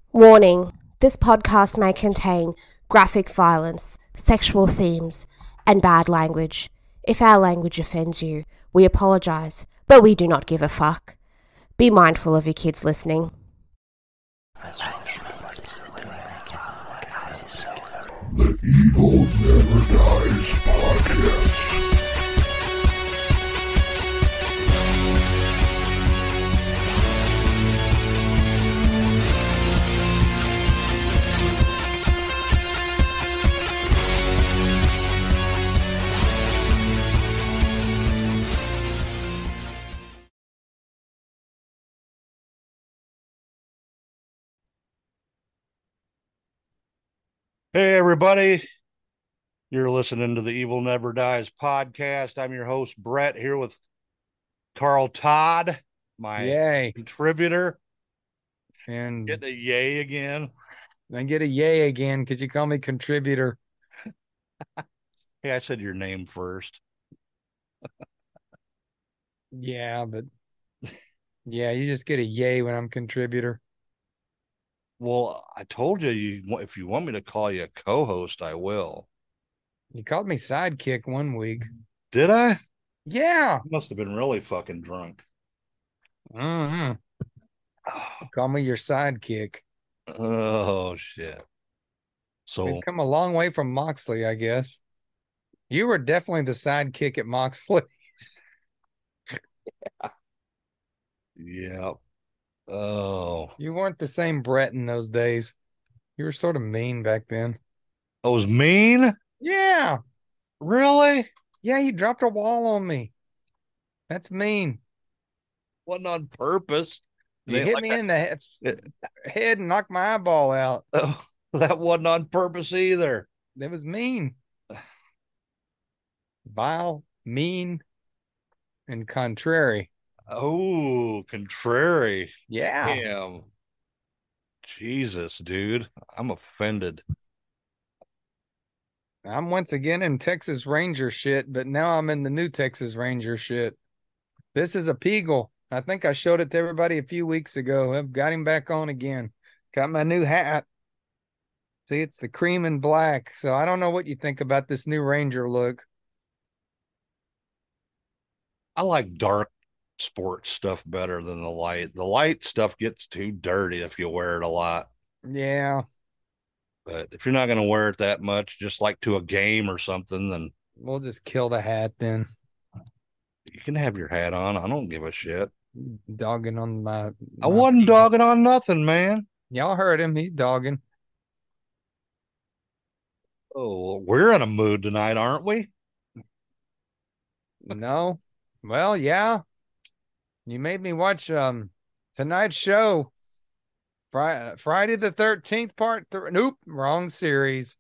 Warning: this podcast may contain graphic violence, sexual themes, and bad language. If our language offends you, we apologize, but we do not give a fuck. Be mindful of your kids listening. The Evil Never Dies podcast. Hey, everybody. You're listening to the Evil Never Dies podcast. I'm your host, Brett, here with Carl Todd, my Yay. contributor. And Get a yay again. I get a yay again because you call me contributor. Hey, I said your name first. Yeah, but yeah, you just get a yay when I'm contributor. Well, I told you, if you want me to call you a co-host, I will. You called me sidekick one week. Did I? Yeah. I must have been really fucking drunk. Mm-hmm. Call me your sidekick. Oh, shit. So We've come a long way from Moxley, I guess. You were definitely the sidekick at Moxley. yeah. Oh. You weren't the same Brett in those days. You were sort of mean back then. I was mean? Yeah. Really? Yeah, you dropped a wall on me. That's mean. Wasn't on purpose. You hit me in the head and knocked my eyeball out. Oh, that wasn't on purpose either. That was mean. Vile, mean, and contrary. Oh, contrary. Yeah. Damn. Jesus, dude. I'm offended. I'm once again in Texas Ranger shit, but now I'm in the new Texas Ranger shit. This is a Peagle. I think I showed it to everybody a few weeks ago. I've got him back on again. Got my new hat. See, it's the cream and black. So I don't know what you think about this new Ranger look. I like dark sports stuff better than the light. The light stuff gets too dirty if you wear it a lot. Yeah. But if you're not going to wear it that much, just like to a game or something, then we'll just kill the hat then. You can have your hat on. I don't give a shit. Dogging on my I wasn't dogging on nothing, man. Y'all heard him. He's dogging. Oh, we're in a mood tonight, aren't we? No. Well, yeah. You made me watch tonight's show. Friday the 13th part 3. Nope, wrong series.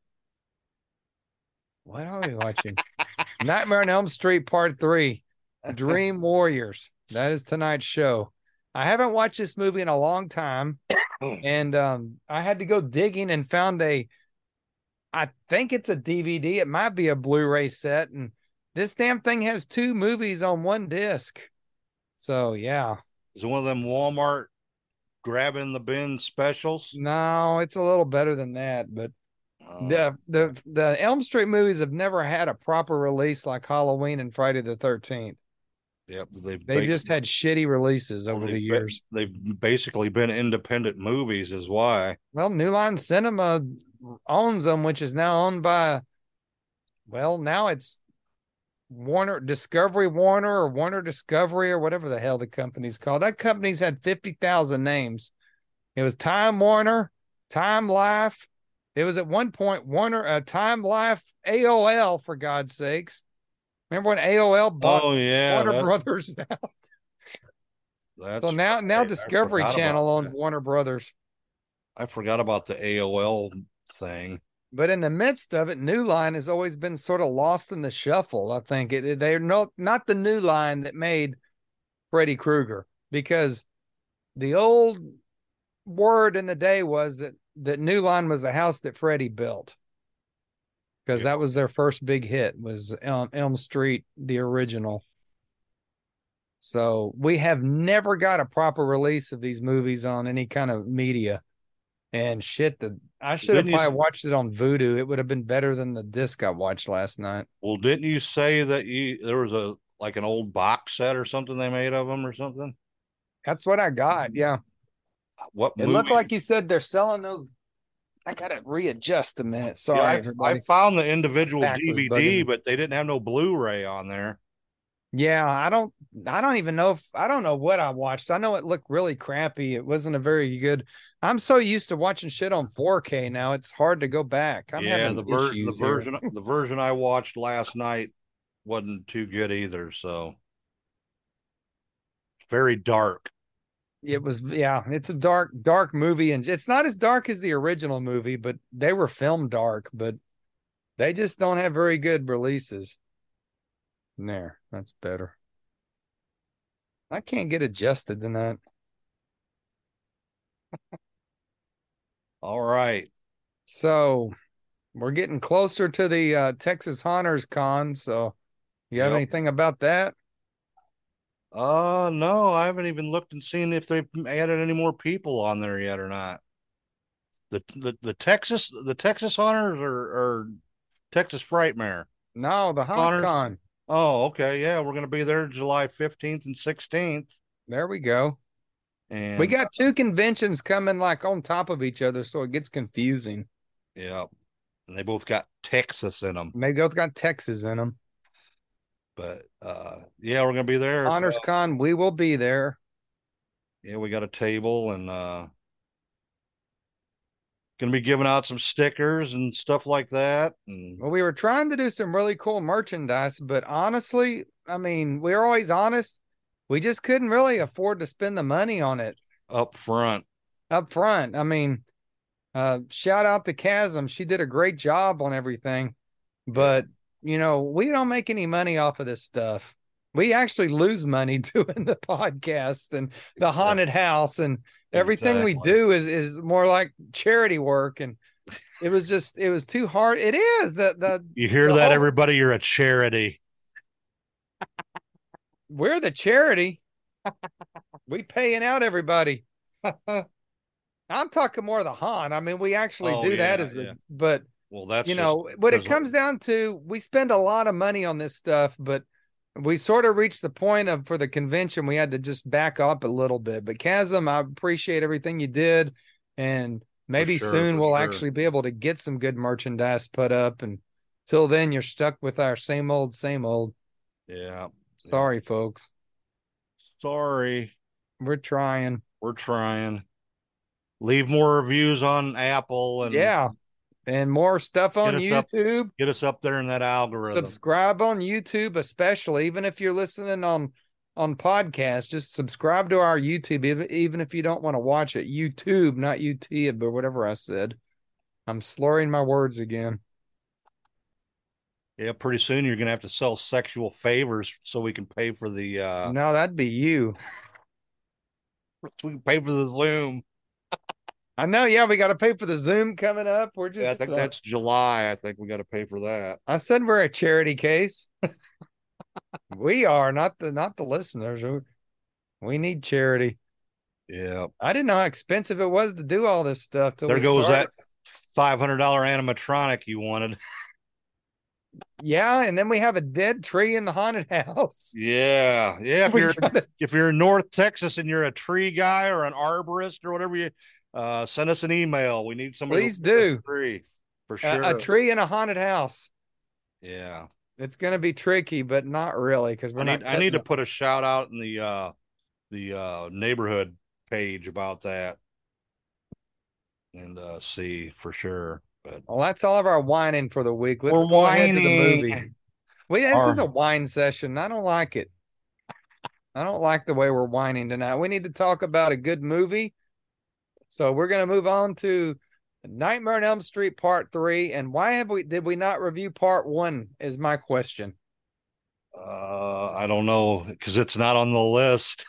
What are we watching? Nightmare on Elm Street part 3. Dream Warriors. That is tonight's show. I haven't watched this movie in a long time. And I had to go digging and found I think it's a DVD. It might be a Blu-ray set. And this damn thing has 2 movies on one disc. So, yeah. Is it one of them Walmart grabbing the bin specials? No, it's a little better than that. But the Elm Street movies have never had a proper release like Halloween and Friday the 13th. Yep, they've just had shitty releases over the years. They've basically been independent movies, is why. Well, New Line Cinema owns them, which is now owned by, well, now it's Discovery Warner or Warner Discovery or whatever the hell the company's called. That company's had 50,000 names. It was Time Warner, Time Life. It was at one point Time Life, AOL, for God's sakes. Remember when AOL bought Warner Brothers out? So now Discovery Channel owns Warner Brothers. I forgot about the AOL thing. But in the midst of it, New Line has always been sort of lost in the shuffle. I think they're not the New Line that made Freddy Krueger, because the old word in the day was that New Line was the house that Freddy built, because that was their first big hit, was Elm Street, the original. So we have never got a proper release of these movies on any kind of media. And shit, I should have Didn't you? probably watched it on Vudu. It would have been better than the disc I watched last night. Well, didn't you say that there was an old box set or something they made of them or something? That's what I got. Yeah. What It movie? looked like you said they're selling those. I gotta readjust a minute. Sorry, Yeah, I everybody. found the individual Back was bugging DVD, me. but they didn't have no Blu-ray on there. Yeah, I don't even know I don't know what I watched. I know it looked really crappy. It wasn't a very good. I'm so used to watching shit on 4K now. It's hard to go back. I'm Yeah, having the issues here. version I watched last night wasn't too good either. So very dark. It was, yeah, it's a dark movie, and it's not as dark as the original movie, but they were filmed dark, but they just don't have very good releases. There, that's better. I can't get adjusted to that. All right. So we're getting closer to the Texas Honors Con. So you have Yep. anything about that? No, I haven't even looked and seen if they've added any more people on there yet or not. The Texas Honors or Texas Frightmare. No, the Honors. HauntCon. Oh, okay. Yeah, we're gonna be there July 15th and 16th. There we go. And We got two conventions coming like on top of each other, so it gets confusing. yeah. And they both got Texas in them. And they both got Texas in them. But yeah, we're gonna be there. Honors Con, we will be there. Yeah, we got a table and gonna be giving out some stickers and stuff like that. And Well, we were trying to do some really cool merchandise, but honestly, I mean, we're always honest. We just couldn't really afford to spend the money on it up front. up front. I mean, shout out to Chasm. She did a great job on everything, but you know, we don't make any money off of this stuff. We actually lose money doing the podcast and the haunted house, and everything we do is more like charity work. And it was too hard. It is the you hear that, everybody? You're a charity. We're the charity. We paying out everybody. I'm talking more of the haunt. I mean, we actually do that but well, that's you know what it comes down to. We spend a lot of money on this stuff, but we sort of reached the point of for the convention we had to just back up a little bit. But Chasm, I appreciate everything you did, and maybe soon we'll actually be able to get some good merchandise put up. And till then, you're stuck with our same old. Yeah. Sorry, folks. Sorry. We're trying. Leave more reviews on Apple and more stuff on YouTube. Get us up there in that algorithm. Subscribe on YouTube, especially even if you're listening on podcast. Just subscribe to our YouTube, even if you don't want to watch it. YouTube, not YouTube, or whatever I said. I'm slurring my words again. Yeah, pretty soon you're gonna have to sell sexual favors so we can pay for the No, that'd be you. We can pay for the Zoom. I know, yeah, we got to pay for the Zoom coming up. We're just I think that's July. I think we got to pay for that. I said we're a charity case. We are, not the listeners. We need charity. Yeah. I didn't know how expensive it was to do all this stuff. There goes that $500 animatronic you wanted. Yeah, and then we have a dead tree in the haunted house. Yeah. If you're in North Texas and you're a tree guy or an arborist or whatever, you send us an email. We need somebody. Please do. Tree for sure. A tree in a haunted house. Yeah. It's going to be tricky, but not really, because I need to put a shout out in the neighborhood page about that and see for sure. But well, that's all of our whining for the week. Let's go ahead to the movie. This is a whine session. I don't like it. I don't like the way we're whining tonight. We need to talk about a good movie. So we're going to move on to Nightmare on Elm Street Part 3. And why did we not review Part 1 is my question. I don't know, because it's not on the list.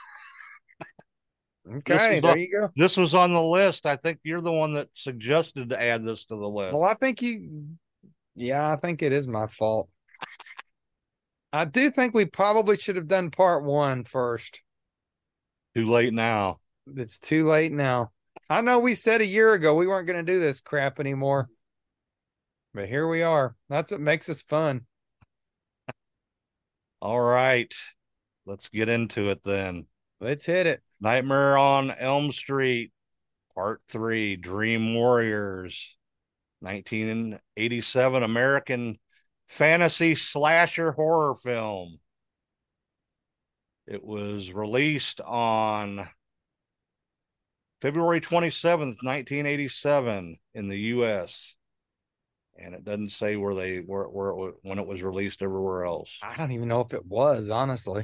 Okay, there you go. This was on the list. I think you're the one that suggested to add this to the list. Well, I think I think it is my fault. I do think we probably should have done Part 1 first. Too late now. It's too late now. I know we said a year ago we weren't going to do this crap anymore, but here we are. That's what makes us fun. All right. Let's get into it then. Let's hit it. Nightmare on Elm Street, Part 3, Dream Warriors, 1987 American fantasy slasher horror film. It was released on February 27th, 1987 in the US. And it doesn't say where when it was released everywhere else. I don't even know if it was, honestly.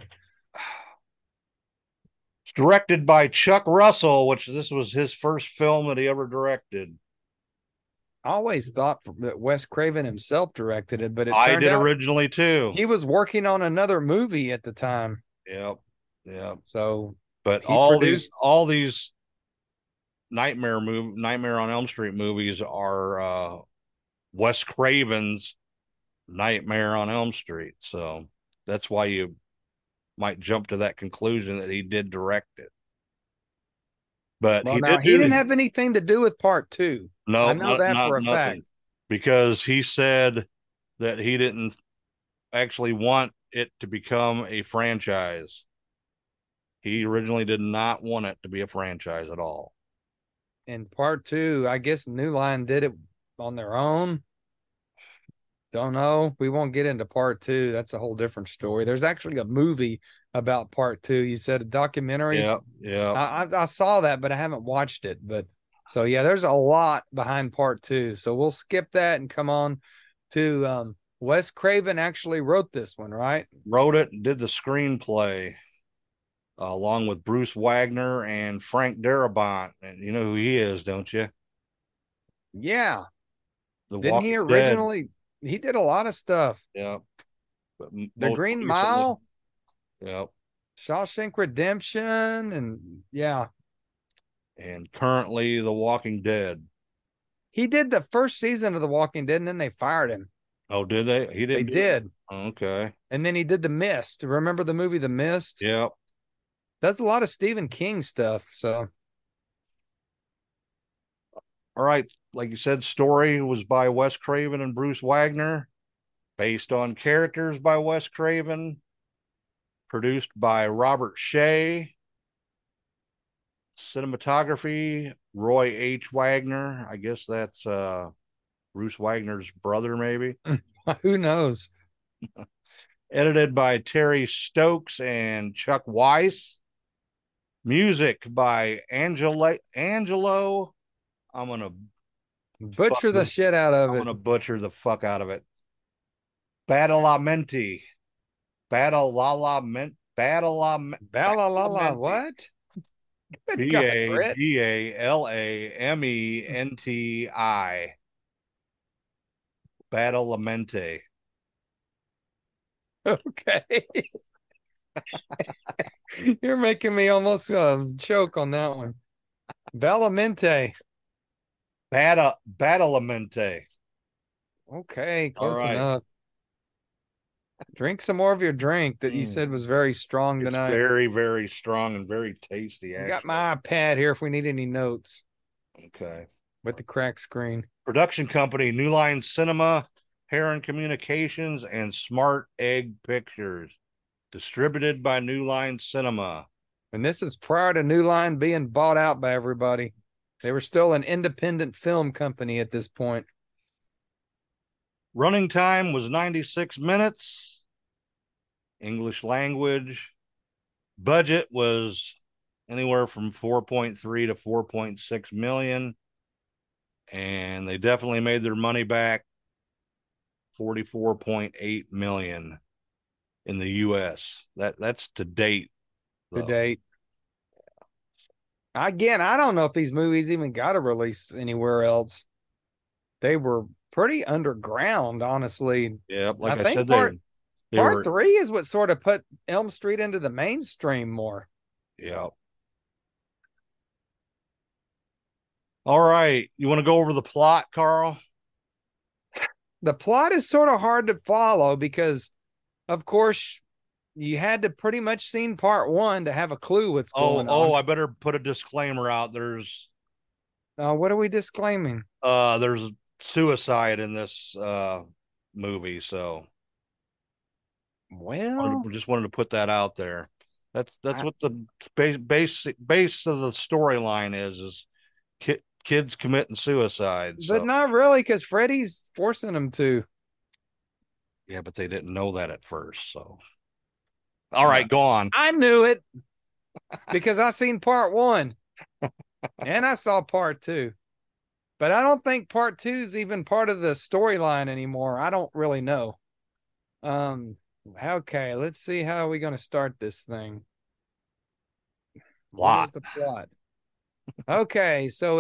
It's directed by Chuck Russell, which this was his first film that he ever directed. I always thought that Wes Craven himself directed it, but it I turned did out originally too. he was working on another movie at the time. Yep. Yep. So, but he all produced- these Nightmare on Elm Street movies are Wes Craven's Nightmare on Elm Street. So that's why you might jump to that conclusion that he did direct it. But well, he didn't have anything to do with part 2. No, I know that for a fact. Because he said that he didn't actually want it to become a franchise. He originally did not want it to be a franchise at all. And part 2, I guess New Line did it on their own. Don't know. We won't get into part 2. That's a whole different story. There's actually a movie about part 2. You said a documentary. Yeah. I saw that, but I haven't watched it. But so yeah, there's a lot behind part 2. So we'll skip that and come on to Wes Craven actually wrote this one, right? Wrote it and did the screenplay along with Bruce Wagner and Frank Darabont. And you know who he is, don't you? Yeah. Didn't he originally Dead. He did a lot of stuff. Yeah. But The Green Mile. Yep. Shawshank Redemption, and yeah. And currently The Walking Dead. He did the first season of The Walking Dead, and then they fired him. Oh, did they? He didn't. They did. Oh, okay. And then he did The Mist. Remember the movie The Mist? Yep. That's a lot of Stephen King stuff. So, all right. Like you said, story was by Wes Craven and Bruce Wagner, based on characters by Wes Craven, produced by Robert Shea, cinematography, Roy H. Wagner. I guess that's Bruce Wagner's brother, maybe. Who knows? Edited by Terry Stokes and Chuck Weiss. Music by Angelo. I'm going to butcher the shit out of it. I'm going to butcher the fuck out of it. Badalamenti. Badalamenti. What? Badalamenti. Badalamenti. Okay. You're making me almost choke on that one. Badalamenti. Badalamenti. Okay, close enough. Drink some more of your drink that you said was very strong tonight. It's very, very strong and very tasty. I got my iPad here if we need any notes. Okay. With the crack screen. Production company, New Line Cinema, Heron Communications, and Smart Egg Pictures. Distributed by New Line Cinema. And this is prior to New Line being bought out by everybody. They were still an independent film company at this point. Running time was 96 minutes. English language. Budget was anywhere from 4.3 to 4.6 million. And they definitely made their money back. 44.8 million in the US. That's to date. To date. Again, I don't know if these movies even got a release anywhere else. They were pretty underground, honestly. Yeah, like I think said, part 3 is what sort of put Elm Street into the mainstream more. Yeah. All right. You want to go over the plot, Carl? The plot is sort of hard to follow because, of course, you had to pretty much seen part 1 to have a clue what's going on. I better put a disclaimer out. There's What are we disclaiming? There's suicide in this movie, so Well, just wanted to put that out there. That's I, what the base of the storyline is kids committing suicide. but So not really, because Freddy's forcing them to. yeah, but they didn't know that at first. So all right, go on. I knew it because I seen part one and I saw part two. But I don't think part two is even part of the storyline anymore. I don't really know. Okay, let's see how are we going to start this thing. What is Plot. the plot? Okay, so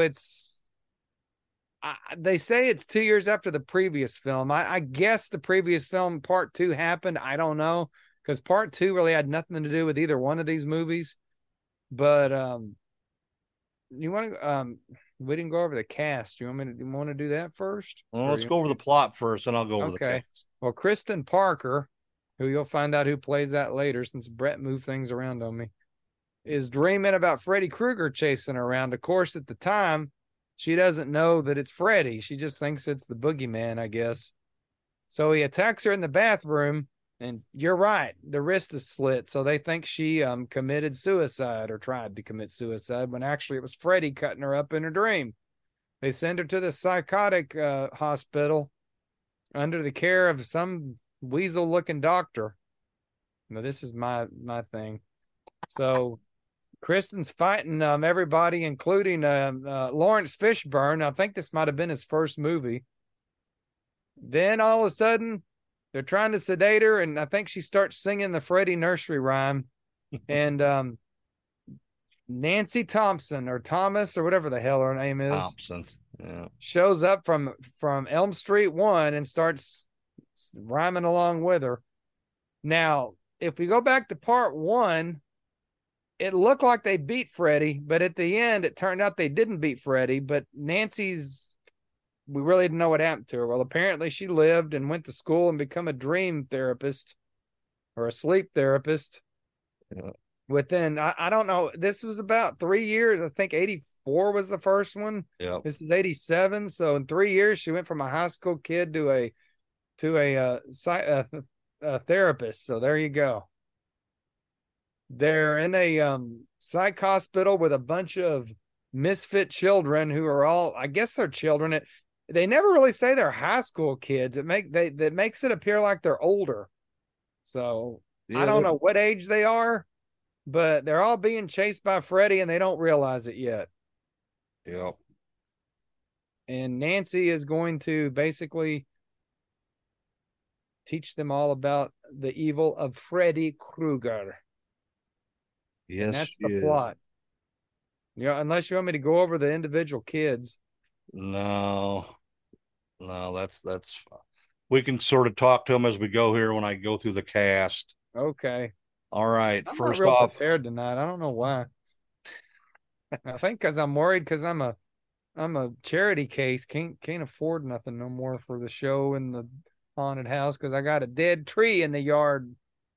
they say it's 2 years after the previous film. I guess the previous film, part two, happened. I don't know because part two really had nothing to do with either one of these movies. But you want to we didn't go over the cast. You want to do that first? Well, Or let's go over the plot first, and I'll go over the okay. cast. Well, Kristen Parker, who you'll find out who plays that later, since Brett moved things around on me, is dreaming about Freddy Krueger chasing her around. Of course, at the time, she doesn't know that it's Freddy. She just thinks it's the boogeyman, I guess. So he attacks her in the bathroom, and you're right, the wrist is slit. So they think she committed suicide or tried to commit suicide when actually it was Freddy cutting her up in her dream. They send her to the psychotic hospital under the care of some weasel-looking doctor. Now, this is my thing. So Kristen's fighting everybody, including Lawrence Fishburne. I think this might have been his first movie. Then all of a sudden, they're trying to sedate her, and I think she starts singing the Freddie nursery rhyme. And Nancy Thompson or Thomas or whatever the hell her name is, Thompson. Yeah. shows up from Elm Street 1 and starts rhyming along with her. Now, if we go back to part 1, it looked like they beat Freddy, but at the end, it turned out they didn't beat Freddy. But Nancy's, we really didn't know what happened to her. Well, apparently she lived and went to school and become a dream therapist or a sleep therapist. Yeah. Within, I don't know, this was about 3 years. I think 84 was the first one. Yep. This is 87. So in 3 years, she went from a high school kid to a therapist. So there you go. They're in a psych hospital with a bunch of misfit children who are all, I guess they're children. They never really say they're high school kids. That makes it appear like they're older. So Yeah, I don't know what age they are, but they're all being chased by Freddy and they don't realize it yet. Yep. And Nancy is going to basically teach them all about the evil of Freddy Krueger. Yes, and that's the plot. Unless you want me to go over the individual kids. No, that's we can sort of talk to them as we go here when I go through the cast. Okay. All right. I'm First not real off, prepared tonight. I don't know why. I think because I'm worried because I'm a charity case. Can't afford nothing no more for the show and the haunted house because I got a dead tree in the yard.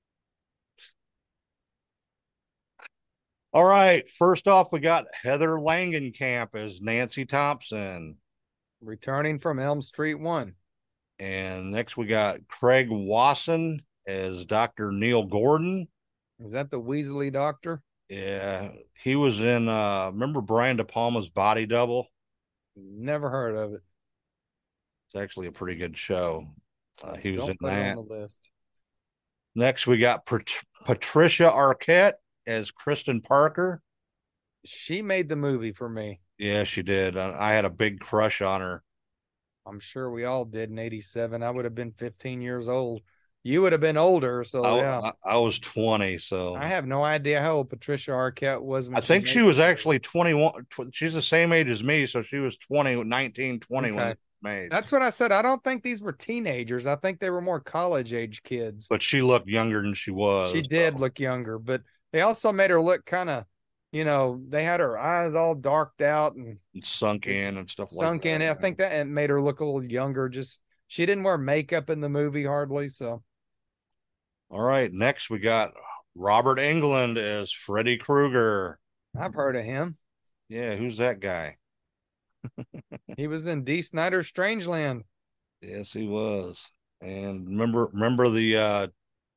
all right. First off, we got Heather Langenkamp as Nancy Thompson. Returning from Elm Street 1. And next we got Craig Wasson as Dr. Neil Gordon. Is that the Weasley doctor? Yeah. He was in remember Brian De Palma's Body Double? Never heard of it. It's actually a pretty good show. He was Don't in put it that. on the list. Next we got Patricia Arquette as Kristen Parker. She made the movie for me. Yeah, she did. I had a big crush on her. I'm sure we all did in 87. I would have been 15 years old. You would have been older. So, yeah. I was 20. So I have no idea how old Patricia Arquette was. When I think she was actually 21. She's the same age as me. So she was 20, 19, 20 when made. That's what I said. I don't think these were teenagers. I think they were more college age kids. But she looked younger than she was. She did look younger, but they also made her look kind of, they had her eyes all darked out and sunk in and stuff like that. Sunk in. I think that made her look a little younger. Just she didn't wear makeup in the movie hardly. So, all right. Next, we got Robert Englund as Freddy Krueger. I've heard of him. Yeah, who's that guy? He was in D. Snyder's Strangeland. Yes, he was. And remember the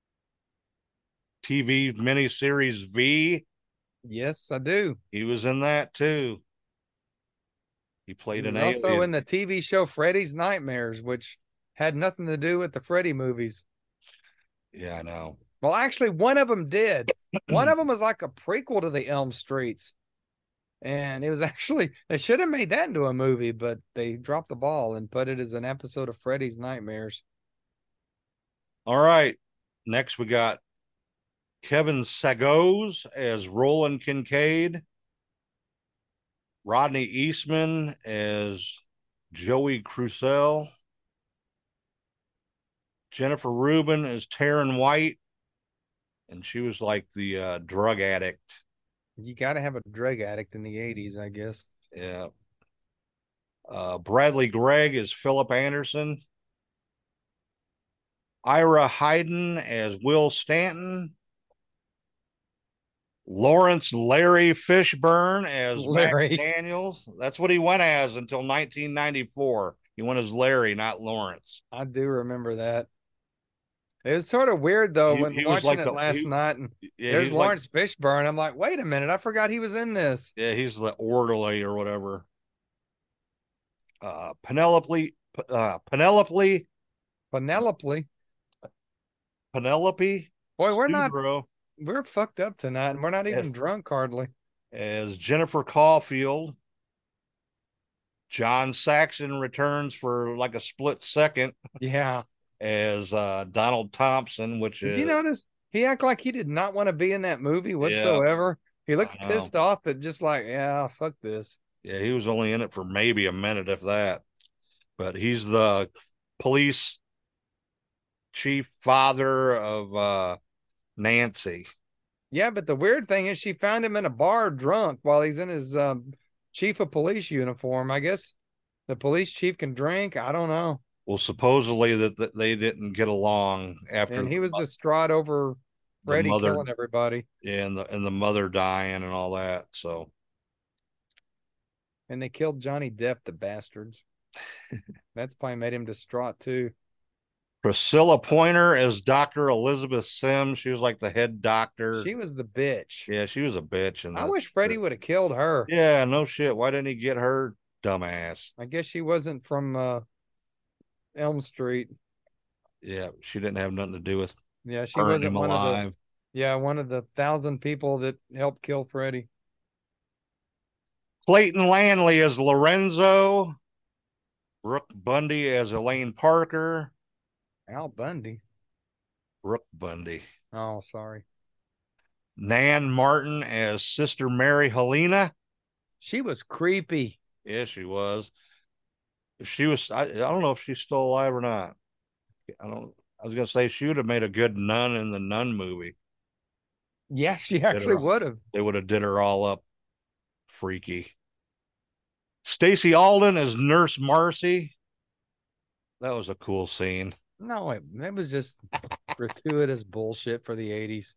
TV miniseries V? Yes, I do. He was in that too. He He played was an also alien. in the TV show Freddy's Nightmares, which had nothing to do with the Freddy movies. Yeah, I know. Well, actually, one of them did. One of them was like a prequel to the Elm Streets. And it was actually, they should have made that into a movie, but they dropped the ball and put it as an episode of Freddy's Nightmares. All right. Next, we got Kevin Sagoes as Roland Kincaid, Rodney Eastman as Joey Crusoe, Jennifer Rubin as Taryn White, and she was like the drug addict. You got to have a drug addict in the 80s, I guess. Yeah. Bradley Gregg as Philip Anderson, Ira Hayden as Will Stanton, Lawrence Larry Fishburne as Mac Larry. Daniels. That's what he went as until 1994. He went as Larry, not Lawrence. I do remember that. It was sort of weird though when He was watching like it last night, and yeah, there's he's like, Lawrence Fishburne. I'm like, wait a minute, I forgot he was in this. yeah, he's the orderly or whatever. Penelope, Penelope. Boy, Studro we're fucked up tonight, and we're not as, even drunk hardly. as Jennifer Caulfield. John Saxon returns for like a split second Yeah. as Donald Thompson, which Did is you notice he acted like he did not want to be in that movie yeah, whatsoever? He looks I know. pissed off, but just like, yeah, fuck this. Yeah, he was only in it for maybe a minute, if that. But he's the police chief father of Nancy. Yeah, but the weird thing is she found him in a bar drunk while he's in his chief of police uniform. I guess the police chief can drink. I don't know. Well, supposedly that they didn't get along after And he was distraught over the Freddy mother, killing everybody. yeah, and the mother dying and all that. So And they killed Johnny Depp, the bastards. That's probably made him distraught too. Priscilla Pointer as Dr. Elizabeth Sims. She was like the head doctor. She was the bitch. Yeah, she was a bitch. And I wish Freddy would have killed her. Yeah, no shit. Why didn't he get her, dumbass? I guess she wasn't from Elm Street. Yeah, she didn't have nothing to do with Yeah, she burning wasn't him one alive. of one of the 1,000 people that helped kill Freddy. Clayton Lanley as Lorenzo, Brooke Bundy as Elaine Parker, Al Bundy. Brooke Bundy, Oh, sorry. Nan Martin as Sister Mary Helena. She was creepy. Yeah, she was. She was. I don't know if she's still alive or not. I don't. I was gonna say she would have made a good nun in the Nun movie. Yeah, she actually would have. They would have did her all up freaky. Stacey Alden as Nurse Marcy. That was a cool scene. No, it was just gratuitous bullshit for the 80s.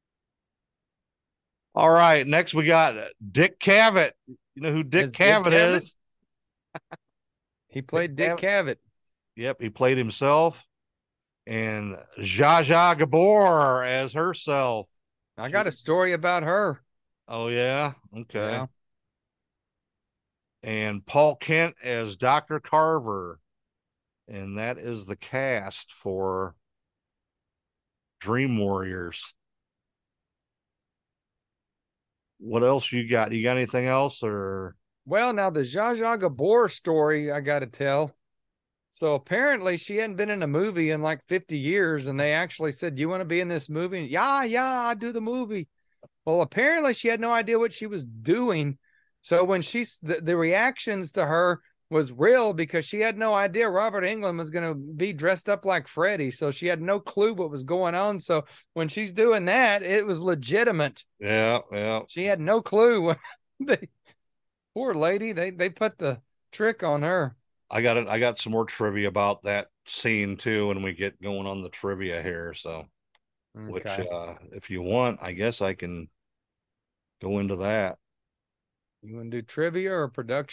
All right, next we got Dick Cavett. You know who Dick Cavett is? He played Dick Cavett. Yep, he played himself. And Zsa Zsa Gabor as herself. I got a story about her. Oh, yeah? Okay. Yeah. And Paul Kent as Dr. Carver. And that is the cast for Dream Warriors. What else you got? You got anything else or? Well, now the Zsa Zsa Gabor story I got to tell. So apparently she hadn't been in a movie in like 50 years, and they actually said, "You want to be in this movie?" And, yeah, I do the movie. Well, apparently she had no idea what she was doing. So when the reactions to her was real because she had no idea Robert Englund was going to be dressed up like Freddy. So she had no clue what was going on. So when she's doing that, it was legitimate. Yeah, yeah. She had no clue. Poor lady, they put the trick on her. I got some more trivia about that scene too when we get going on the trivia here. So, which if you want, I guess I can go into that. You want to do trivia or production?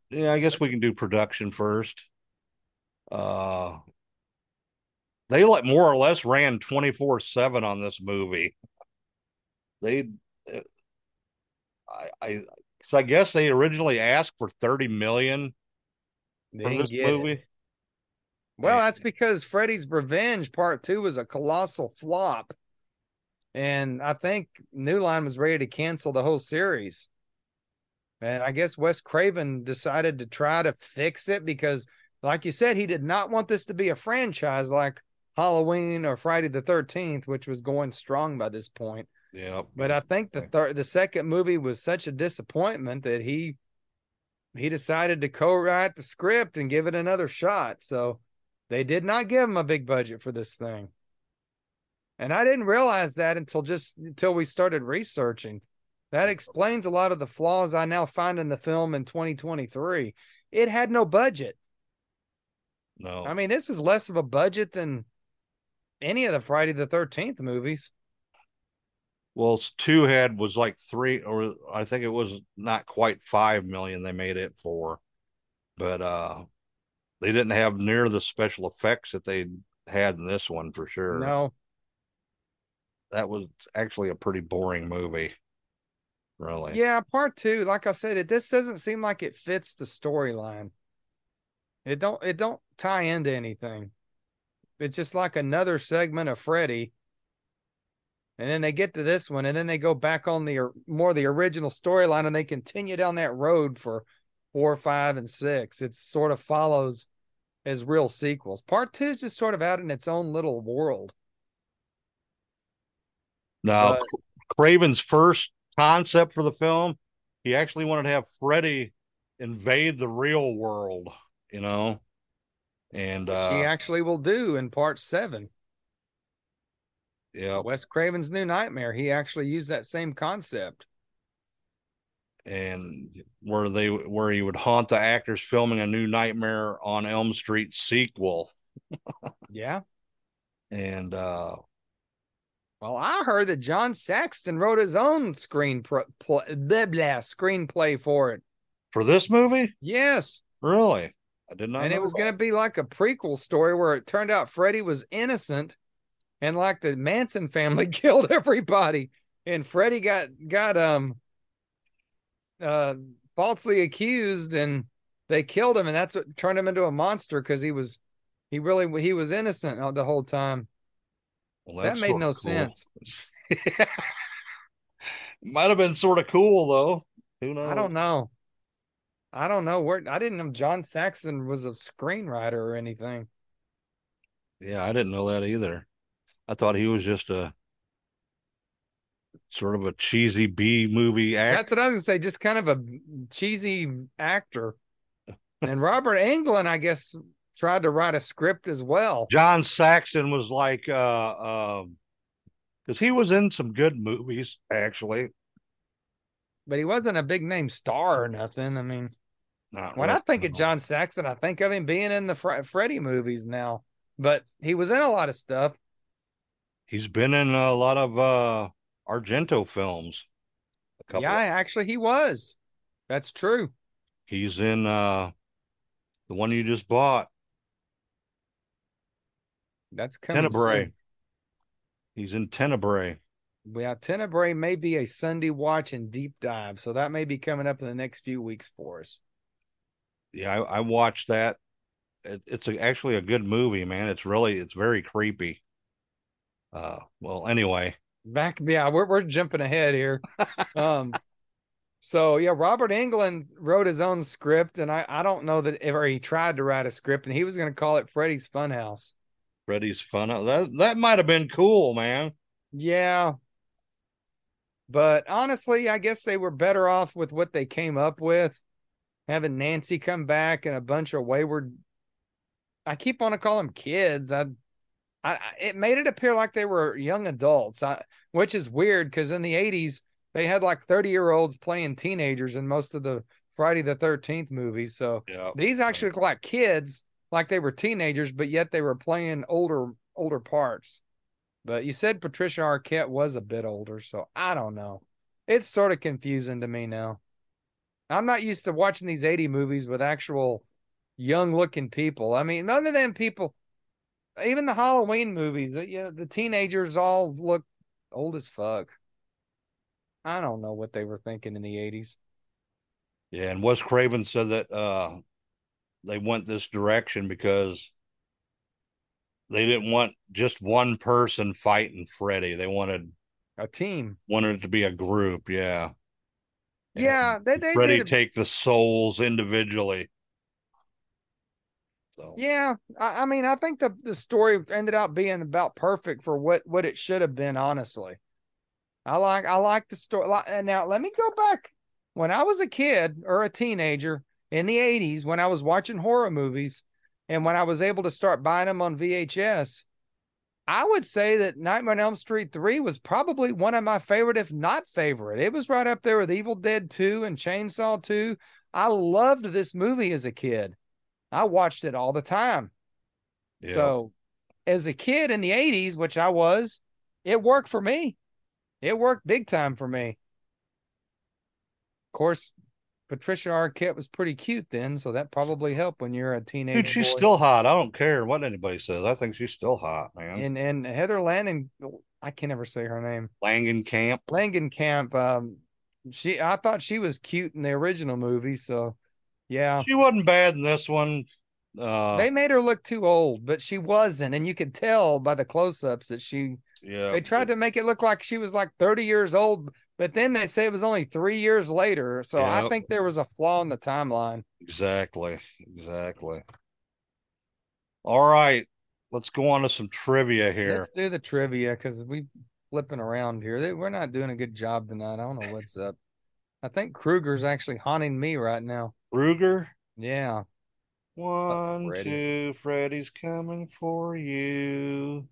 Yeah, I guess we can do production first. Uh, they like more or less ran 24/7 on this movie. They, uh, I, so I guess they originally asked for 30 million They for didn't this get it. movie. Well, And that's because Freddy's Revenge Part 2 was a colossal flop. And I think New Line was ready to cancel the whole series. And I guess Wes Craven decided to try to fix it because, like you said, he did not want this to be a franchise like Halloween or Friday the 13th, which was going strong by this point. yeah, But I think the second movie was such a disappointment that he decided to co-write the script and give it another shot. So they did not give him a big budget for this thing. And I didn't realize that until we started researching. That explains a lot of the flaws I now find in the film in 2023. It had no budget. no. I mean, this is less of a budget than any of the Friday the 13th movies. Well, two head was like three, or I think it was not quite 5 million they made it for, but they didn't have near the special effects that they had in this one for sure. No. That was actually a pretty boring movie, really. Yeah, part two, like I said, this doesn't seem like it fits the storyline. It don't tie into anything. It's just like another segment of Freddy. And then they get to this one, and then they go back on the original storyline, and they continue down that road for 4, 5, and 6. It sort of follows as real sequels. Part 2 is just sort of out in its own little world. Now, But Craven's first concept for the film, he actually wanted to have Freddy invade the real world, you know, and which he actually will do in part 7. yeah, Wes Craven's New Nightmare. He actually used that same concept. and where he would haunt the actors filming a New Nightmare on Elm Street sequel, Yeah. and Well, I heard that John Saxton wrote his own screenplay for it. for this movie, Yes. really, I did not And it know was that. going to be like a prequel story where it turned out Freddy was innocent and like the Manson family killed everybody. And Freddy got falsely accused and they killed him. And that's what turned him into a monster because he was innocent the whole time. Well, That that's made no cool. sense. Might have been sort of cool though. Who knows? I don't know. I don't know where I didn't know John Saxon was a screenwriter or anything. Yeah, I didn't know that either. I thought he was just a sort of a cheesy B movie That's actor. what I was gonna say, just kind of a cheesy actor. And Robert Englund, I guess, tried to write a script as well. John Saxon was like because he was in some good movies actually. But he wasn't a big name star or nothing. I mean, Not when really. I think of John Saxon, I think of him being in the Freddy movies now. But he was in a lot of stuff. He's been in a lot of Argento films. A couple. Yeah, actually, he was. That's true. He's in the one you just bought, That's coming Tenebrae. soon. He's in Tenebrae. Yeah, Tenebrae may be a Sunday watch and deep dive, so that may be coming up in the next few weeks for us. Yeah, I watched that. It's actually a good movie, man. It's very creepy. Well, anyway, We're jumping ahead here. So yeah, Robert Englund wrote his own script, and I don't know that ever he tried to write a script, and he was going to call it Freddy's Funhouse. Freddy's Fun. That might have been cool, man. Yeah, but honestly, I guess they were better off with what they came up with, having Nancy come back and a bunch of wayward. I keep wanting to call them kids. It made it appear like they were young adults, which is weird because in the 80s they had like 30-year-olds playing teenagers in most of the Friday the 13th movies. So Yeah. these actually look like kids, like they were teenagers, but yet they were playing older parts. But you said Patricia Arquette was a bit older, so I don't know. It's sort of confusing to me now. I'm not used to watching these 80 movies with actual young looking people. I mean, none of them people, even the Halloween movies, the teenagers all look old as fuck. I don't know what they were thinking in the 80s. Yeah, and Wes Craven said that they went this direction because they didn't want just one person fighting Freddy. They A team. wanted it to be a group, yeah. Yeah, And they Freddy did. take the souls individually. So Yeah, I mean, I think the story ended up being about perfect for what it should have been. Honestly, I like the story. And now let me go back when I was a kid or a teenager in the 80s when I was watching horror movies and when I was able to start buying them on VHS. I would say that Nightmare on Elm Street 3 was probably one of my favorite, if not favorite. It was right up there with Evil Dead 2 and Chainsaw 2. I loved this movie as a kid. I watched it all the time. yeah. So, as a kid in the 80s, which I was, it worked for me. It worked big time for me. Of course, Patricia Arquette was pretty cute then, so that probably helped when you're a Dude, teenage she's boy. still hot. I don't care what anybody says. I think she's still hot, man. And Heather Langen, I can never say her name. Langenkamp. Langenkamp, I thought she was cute in the original movie, so yeah. She wasn't bad in this one. They made her look too old, but she wasn't, and you could tell by the close-ups that Yeah. they tried to make it look like she was like 30 years old, but then they say it was only 3 years later. So I Yep. think there was a flaw in the timeline. Exactly. All right. Let's go on to some trivia here. Let's do the trivia because we flipping around here. We're not doing a good job tonight. I don't know what's up. I think Kruger's actually haunting me right now. Ruger. Yeah. One, Freddy. two, Freddy's coming for you.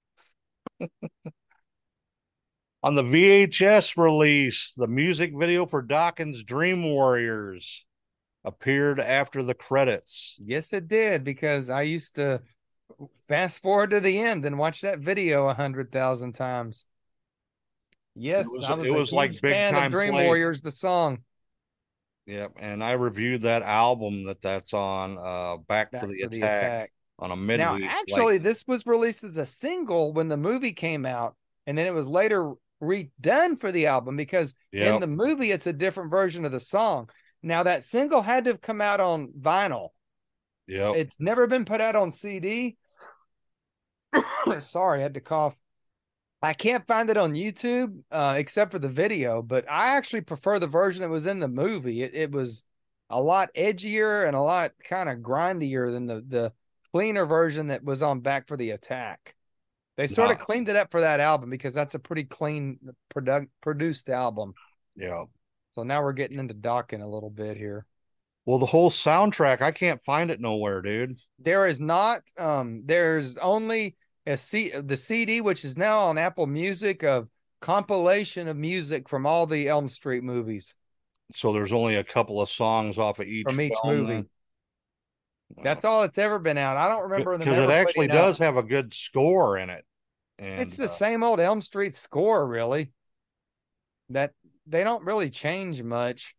On the VHS release, the music video for Dawkins' Dream Warriors appeared after the credits. Yes, it did because I used to fast forward to the end and watch that video 100,000 times. Yes, I was it a was huge like big fan of time Dream play. Warriors, the song. Yep, and I reviewed that album that's on Back for the Attack on a midweek. Now, actually, this was released as a single when the movie came out, and then it was later redone for the album because in the movie it's a different version of the song. Now, that single had to have come out on vinyl. Yep. It's never been put out on CD. Sorry, I had to cough. I can't find it on YouTube except for the video, but I actually prefer the version that was in the movie. It was a lot edgier and a lot kind of grindier than the cleaner version that was on Back for the Attack. They sort of cleaned it up for that album because that's a pretty clean produced album. Yeah. So now we're getting into Dawkins a little bit here. Well, the whole soundtrack, I can't find it nowhere, dude. There is not. There's only the CD, which is now on Apple Music, of compilation of music from all the Elm Street movies. So there's only a couple of songs off of each movie. Then. That's all it's ever been out. I don't remember them because it actually does have a good score in it. And it's the same old Elm Street score, really. That they don't really change much.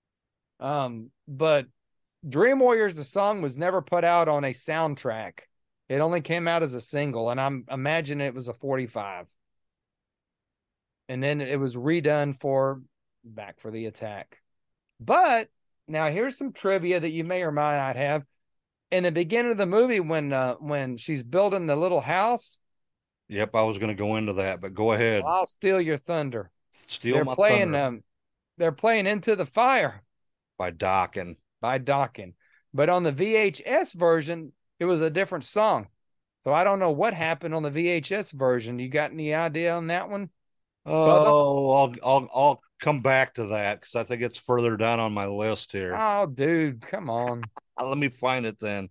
But Dream Warriors, the song, was never put out on a soundtrack. It only came out as a single, and I'm imagining it was a 45. And then it was redone for Back for the Attack. But now here's some trivia that you may or may not have. In the beginning of the movie, when she's building the little house. Yep, I was going to go into that, but go ahead. Well, I'll steal your thunder. Steal my thunder. They're playing Into the Fire by Dawkins. But on the VHS version, it was a different song. So I don't know what happened on the VHS version. You got any idea on that one? Oh, I'll come back to that because I think it's further down on my list here. Oh, dude, come on. Let me find it then.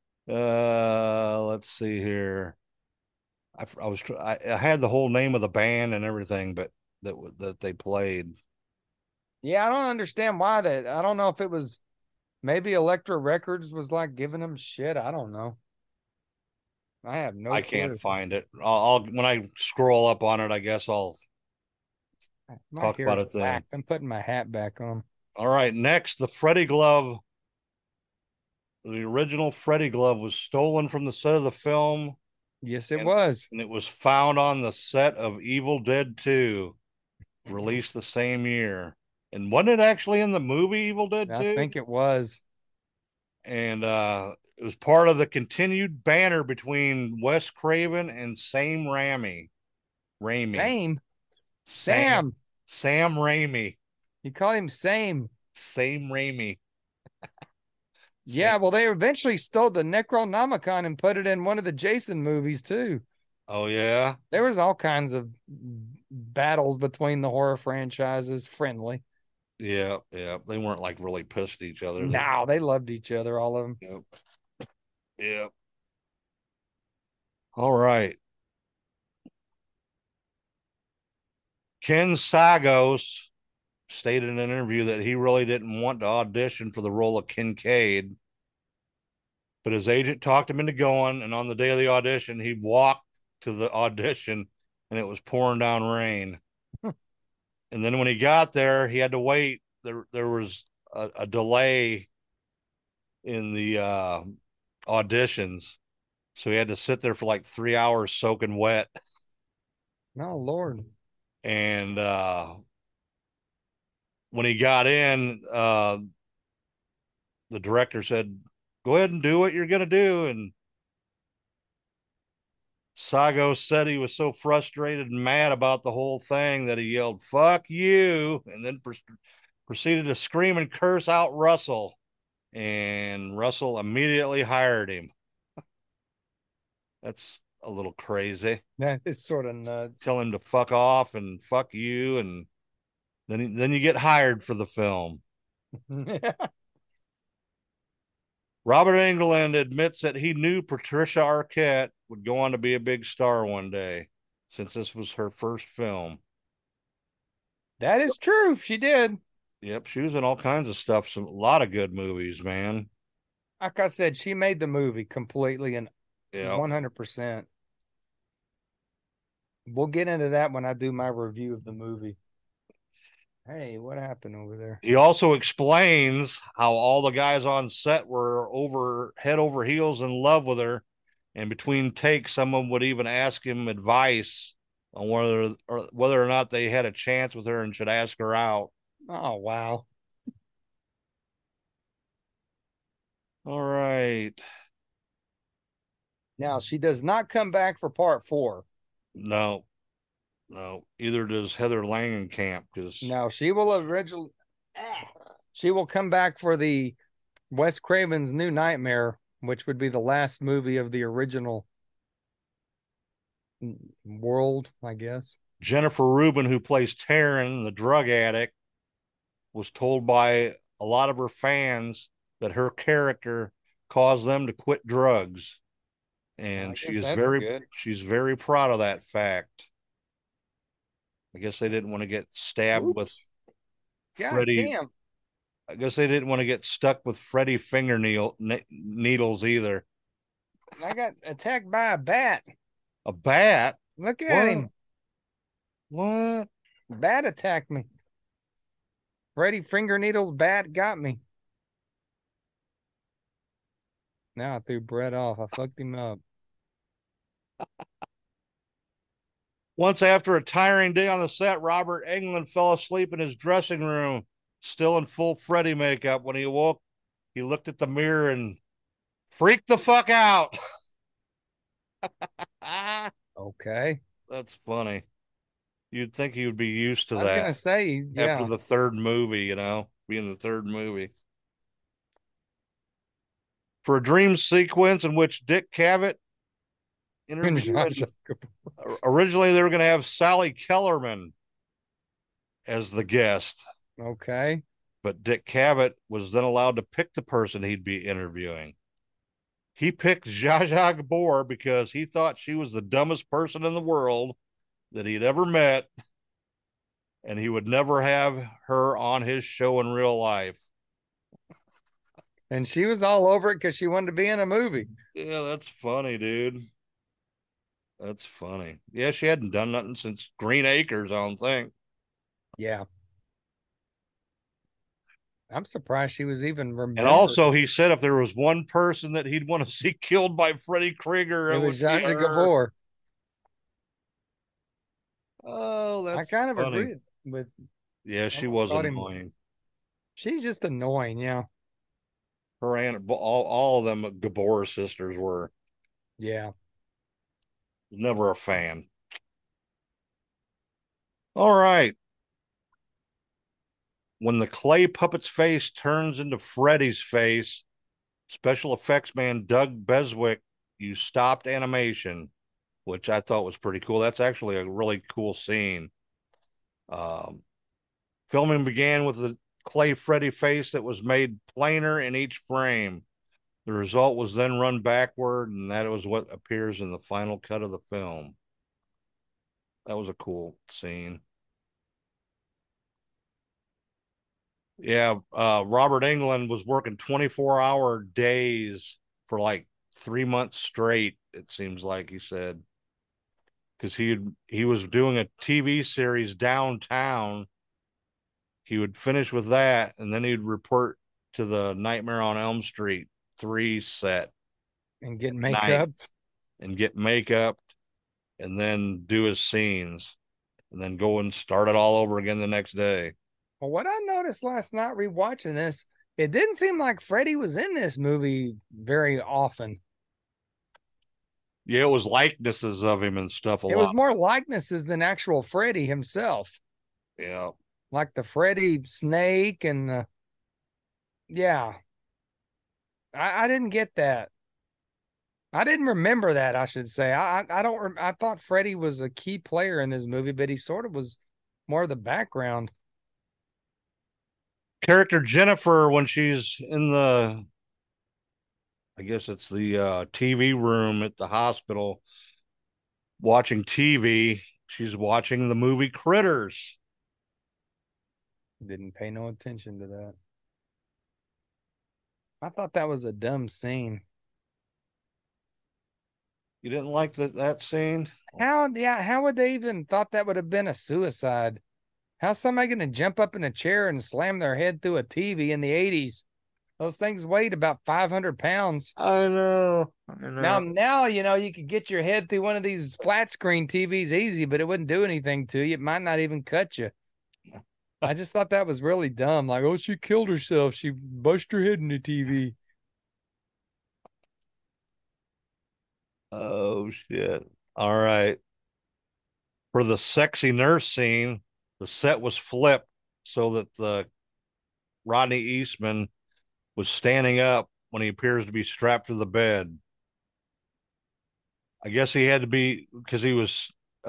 Let's see here. I had the whole name of the band and everything, but that they played. Yeah, I don't understand why that. I don't know if it was maybe Elektra Records was like giving them shit. I don't know. I have no. I can't find it. I'll when I scroll up on it. I guess I'll talk about it then. I'm putting my hat back on. All right, next, the Freddy glove. The original Freddy glove was stolen from the set of the film, Yes, it and, was. and it was found on the set of Evil Dead 2, released the same year. And wasn't it actually in the movie Evil Dead I 2? think it was. And it was part of the continued banner between Wes Craven and Sam Raimi. Raimi. Same. Sam. Sam. Sam Raimi. You call him Same. Sam Raimi. Yeah, Sam. well, they eventually stole the Necronomicon and put it in one of the Jason movies too. Oh, yeah. There was all kinds of battles between the horror franchises, friendly. Yeah. Yeah. They weren't like really pissed at each other. No, they loved each other, all of them. Yep. Yep. All right. Ken Sagos stated in an interview that he really didn't want to audition for the role of Kincaid, but his agent talked him into going. And on the day of the audition, he walked to the audition and it was pouring down rain. And then when he got there, he had to wait. There was a delay in the auditions. So he had to sit there for like 3 hours soaking wet. Oh, Lord. And when he got in, the director said, "Go ahead and do what you're going to do." And Sago said he was so frustrated and mad about the whole thing that he yelled, "Fuck you," and then proceeded to scream and curse out Russell. And Russell immediately hired him. That's a little crazy. That is sort of nuts. Tell him to fuck off and fuck you, and then you get hired for the film. Robert Englund admits that he knew Patricia Arquette would go on to be a big star one day, since this was her first film. That is true. She did. Yep, she was in all kinds of stuff. A lot of good movies, man. Like I said, she made the movie completely and Yeah. 100%. We'll get into that when I do my review of the movie. Hey, what happened over there? He also explains how all the guys on set were head over heels in love with her, and between takes, someone would even ask him advice on whether or not they had a chance with her and should ask her out. Oh, wow. All right. Now, she does not come back for part 4. No, either does Heather Langenkamp, because No, she will come back for the Wes Craven's New Nightmare, which would be the last movie of the original world, I guess. Jennifer Rubin, who plays Taryn, the drug addict, was told by a lot of her fans that her character caused them to quit drugs. And she's very proud of that fact. I guess they didn't want to get stabbed with God Freddy. damn. I guess they didn't want to get stuck with Freddy needles either. I got attacked by a bat. A bat? Look at What? him. What? Bat attacked me. Freddy Fingerneedles bat got me. Now I threw Brett off. I fucked him up. Once after a tiring day on the set, Robert Englund fell asleep in his dressing room, still in full Freddy makeup. When he awoke, he looked at the mirror and freaked the fuck out. Okay. That's funny. You'd think he would be used to I was that gonna say, yeah. after the third movie, being the third movie. For a dream sequence in which Dick Cavett interviewed. Originally, they were going to have Sally Kellerman as the guest. Okay. But Dick Cavett was then allowed to pick the person he'd be interviewing. He picked Zsa Zsa Gabor because he thought she was the dumbest person in the world that he'd ever met, and he would never have her on his show in real life. And she was all over it because she wanted to be in a movie. Yeah, that's funny, dude. That's funny. Yeah, she hadn't done nothing since Green Acres, I don't think. Yeah. I'm surprised she was even And remembered. also, he said if there was one person that he'd want to see killed by Freddy Krueger, It it was would be Zsa Zsa her. Gabor. Oh, I that's kind of funny. agree with. Yeah, I she almost was thought him. annoying. She's just annoying. Yeah. Her and all of them Gabor sisters were. Yeah. Never a fan. All right. When the clay puppet's face turns into Freddy's face, special effects man Doug Beswick, you stopped animation, which I thought was pretty cool. That's actually a really cool scene. Um, Filming began with the clay Freddy face that was made plainer in each frame. The result was then run backward, and that was what appears in the final cut of the film. That was a cool scene. Yeah, Robert Englund was working 24-hour days for like 3 months straight, it seems like he said. Because he was doing a TV series downtown. He would finish with that, and then he'd report to the Nightmare on Elm Street 3 set And get night makeup. and get makeup and then do his scenes and then go and start it all over again the next day. Well, what I noticed last night rewatching this, it didn't seem like Freddy was in this movie very often. Yeah, it was likenesses of him and stuff a It was lot. more likenesses than actual Freddy himself, Yeah. like the Freddy snake and the. Yeah, I didn't get that. I didn't remember that. I should say. I don't. I thought Freddy was a key player in this movie, but he sort of was more of the background. Character Jennifer, when she's in the, I guess it's the TV room at the hospital watching TV, she's watching the movie Critters. Didn't pay no attention to that. I thought that was a dumb scene. You didn't like that scene? How? Yeah. How would they even thought that would have been a suicide? How's somebody going to jump up in a chair and slam their head through a TV in the 80s? Those things weighed about 500 pounds. I know. Now, you could get your head through one of these flat screen TVs easy, but it wouldn't do anything to you. It might not even cut you. I just thought that was really dumb. Like, oh, she killed herself. She busted her head in the TV. Oh shit. All right. For the sexy nurse scene, the set was flipped so that the Rodney Eastman was standing up when he appears to be strapped to the bed. I guess he had to be because he was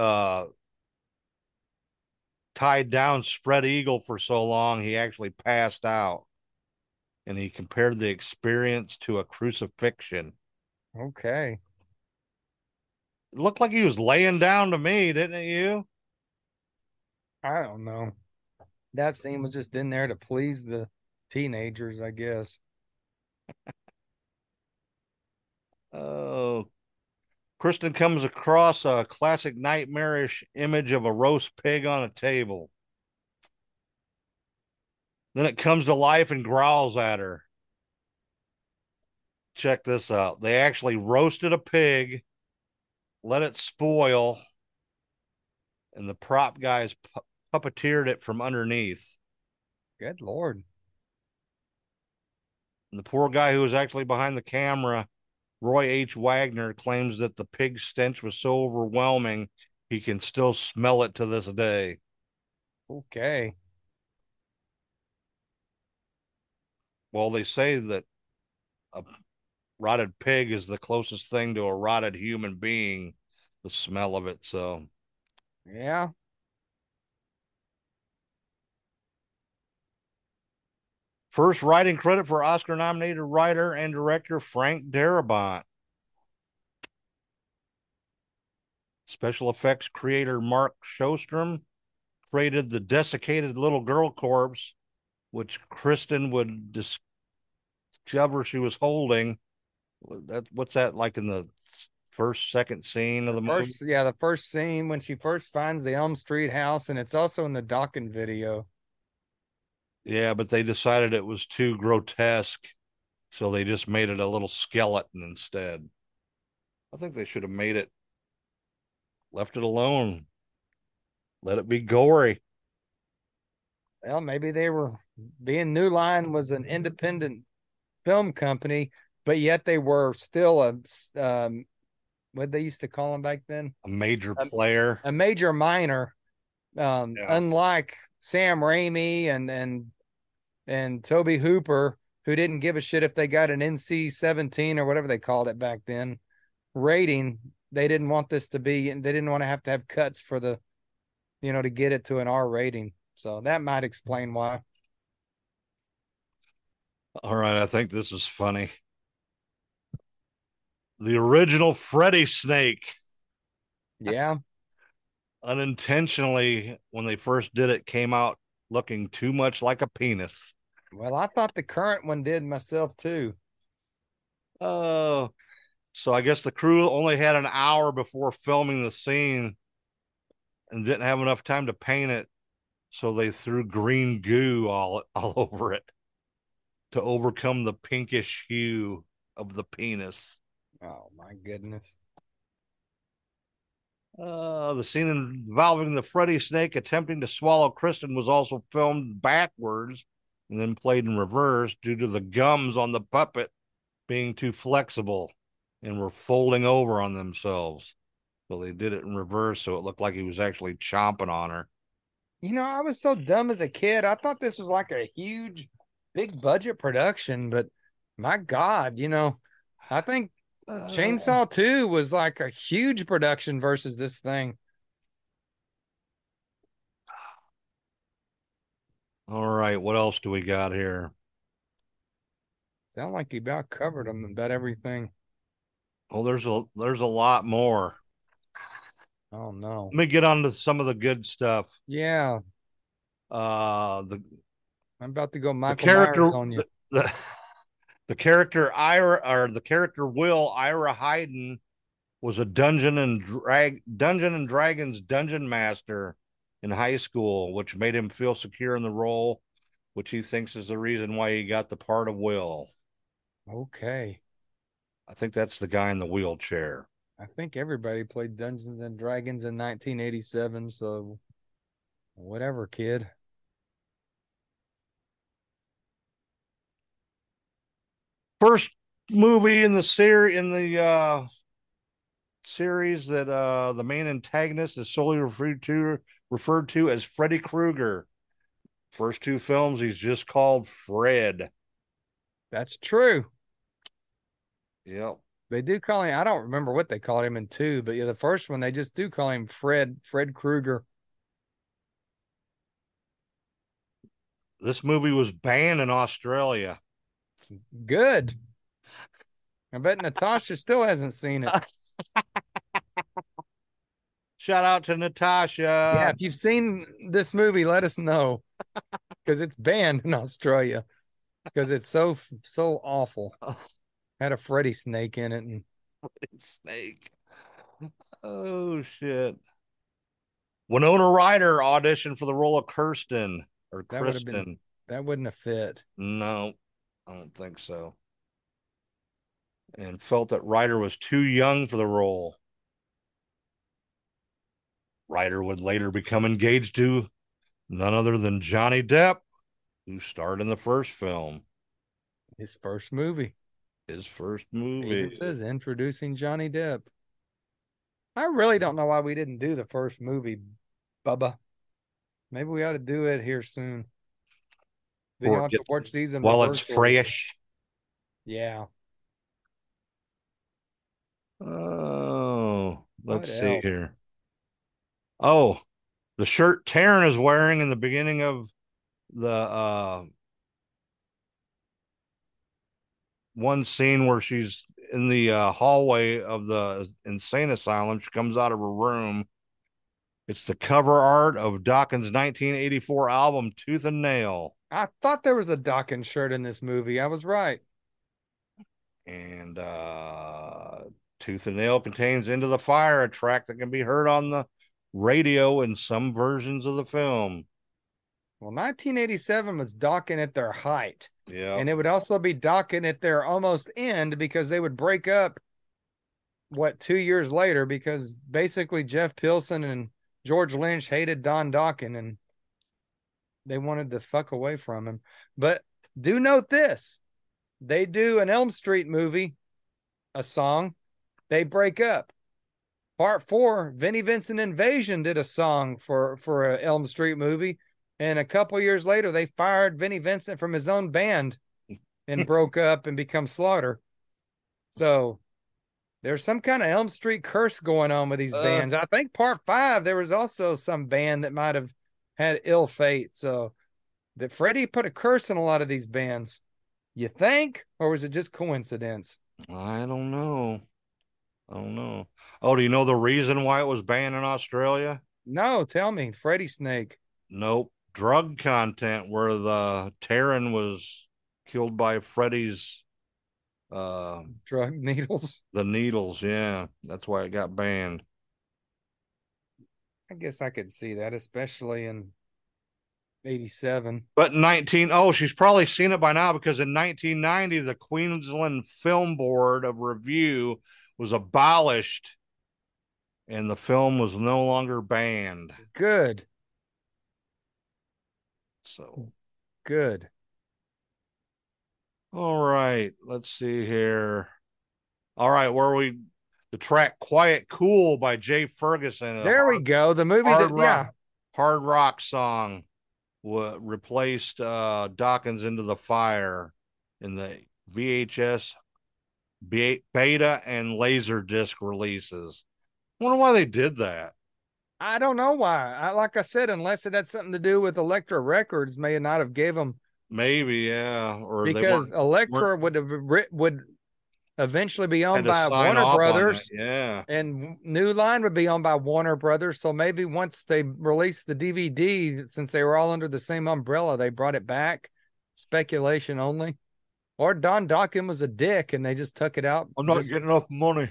tied down spread eagle for so long, he actually passed out. And he compared the experience to a crucifixion. Okay. It looked like he was laying down to me, didn't it, you? I don't know. That scene was just in there to please the teenagers, I guess. Oh, Kristen comes across a classic nightmarish image of a roast pig on a table. Then it comes to life and growls at her. Check this out. They actually roasted a pig, let it spoil, and the prop guys puppeteered it from underneath. Good Lord. And the poor guy who was actually behind the camera, Roy H. Wagner, claims that the pig stench was so overwhelming he can still smell it to this day. Okay. Well, they say that a rotted pig is the closest thing to a rotted human being, the smell of it. So, Yeah. first writing credit for Oscar nominated writer and director Frank Darabont. Special effects creator Mark Shostrom created the desiccated little girl corpse, which Kristen would discover she was holding. What's that like in the second scene of the movie? The first scene when she first finds the Elm Street house, and it's also in the Dawkins video. Yeah, but they decided it was too grotesque, so they just made it a little skeleton instead. I think they should have made it, left it alone, let it be gory. Well, maybe they were being New Line was an independent film company, but yet they were still what they used to call them back then, A major a, player. a major minor. Yeah. Unlike Sam Raimi and Toby Hooper, who didn't give a shit if they got an NC-17 or whatever they called it back then rating. They didn't want this to be, they didn't want to have cuts for the, to get it to an R rating. So that might explain why. All right, I think this is funny. The original Freddy Snake, Yeah. unintentionally, when they first did it, came out looking too much like a penis. Well, I thought the current one did myself too. Oh, so I guess the crew only had an hour before filming the scene and didn't have enough time to paint it, so they threw green goo all over it to overcome the pinkish hue of the penis. Oh my goodness. The scene involving the Freddy snake attempting to swallow Kristen was also filmed backwards and then played in reverse due to the gums on the puppet being too flexible and were folding over on themselves. So they did it in reverse so it looked like he was actually chomping on her. I was so dumb as a kid. I thought this was like a huge, big budget production, but my God, I think Chainsaw 2 was like a huge production versus this thing. All right, what else do we got here? Sound like you about covered them about everything. Oh, there's a lot more. Oh no. Let me get on to some of the good stuff. Yeah, The I'm about to go Michael character Myers on you. the character Ira, or the character Will Ira Hayden, was a Dungeon and Dragons dungeon master in high school, which made him feel secure in the role, which he thinks is the reason why he got the part of Will. Okay. I think that's the guy in the wheelchair. I think everybody played Dungeons and Dragons in 1987, so whatever, kid. First movie in the series that the main antagonist is solely referred to as Freddy Krueger. First two films, he's just called Fred. That's true. Yep. They do call him, I don't remember what they called him in 2, but yeah, the first one they just do call him Fred Krueger. This movie was banned in Australia. Good. I bet Natasha still hasn't seen it. Shout out to Natasha. Yeah, if you've seen this movie, let us know because it's banned in Australia because it's so awful. Had a Freddy snake in it, and Snake. Oh shit. Winona Ryder auditioned for the role of Kirsten or that would have been Kristen. that wouldn't have fit. No, I don't think so. And felt that Ryder was too young for the role. Ryder would later become engaged to none other than Johnny Depp, who starred in the first film. His first movie. His first It movie. even says introducing Johnny Depp. I really don't know why we didn't do the first movie, Bubba. Maybe we ought to do it here soon. Then you'll have to watch these in while it's reverse order. fresh. Yeah. Oh, let's What see else? here. Oh, the shirt Taryn is wearing in the beginning of the one scene where she's in the hallway of the insane asylum. She comes out of her room. It's the cover art of Dawkins' 1984 album Tooth and Nail. I thought there was a Dawkins shirt in this movie. I was right. And Tooth and Nail contains Into the Fire, a track that can be heard on the radio in some versions of the film. Well, 1987 was Dokken at their height. Yeah. And it would also be Dokken at their almost end because they would break up, 2 years later, because basically Jeff Pilson and George Lynch hated Don Dokken and they wanted to fuck away from him. But do note this. They do an Elm Street movie, a song, they break up. Part 4, Vinnie Vincent Invasion did a song for an Elm Street movie. And a couple years later, they fired Vinnie Vincent from his own band and broke up and become Slaughter. So there's some kind of Elm Street curse going on with these bands. I think part 5, there was also some band that might have had ill fate. So that Freddie put a curse in a lot of these bands. You think? Or was it just coincidence? I don't know. Oh, do you know the reason why it was banned in Australia? No, tell me. Freddie Snake. Nope. Drug content, where the Terran was killed by Freddie's drug needles. The needles, yeah. That's why it got banned. I guess I could see that, especially in 87. But she's probably seen it by now, because in 1990, the Queensland Film Board of Review was abolished and the film was no longer banned. Good. So good. All right, let's see here. All right, the track Quiet Cool by Jay Ferguson. There we go. The movie hard rock song replaced Dawkins Into the Fire in the VHS beta and Laserdisc releases. I wonder why they did that. I don't know why. Like I said, unless it had something to do with Elektra Records, may not have gave them. Maybe, yeah, or because Elektra would eventually be owned by Warner Brothers, yeah, and New Line would be owned by Warner Brothers. So maybe once they released the DVD, since they were all under the same umbrella, they brought it back. Speculation only. Or Don Dokken was a dick and they just took it out. I'm not getting enough money.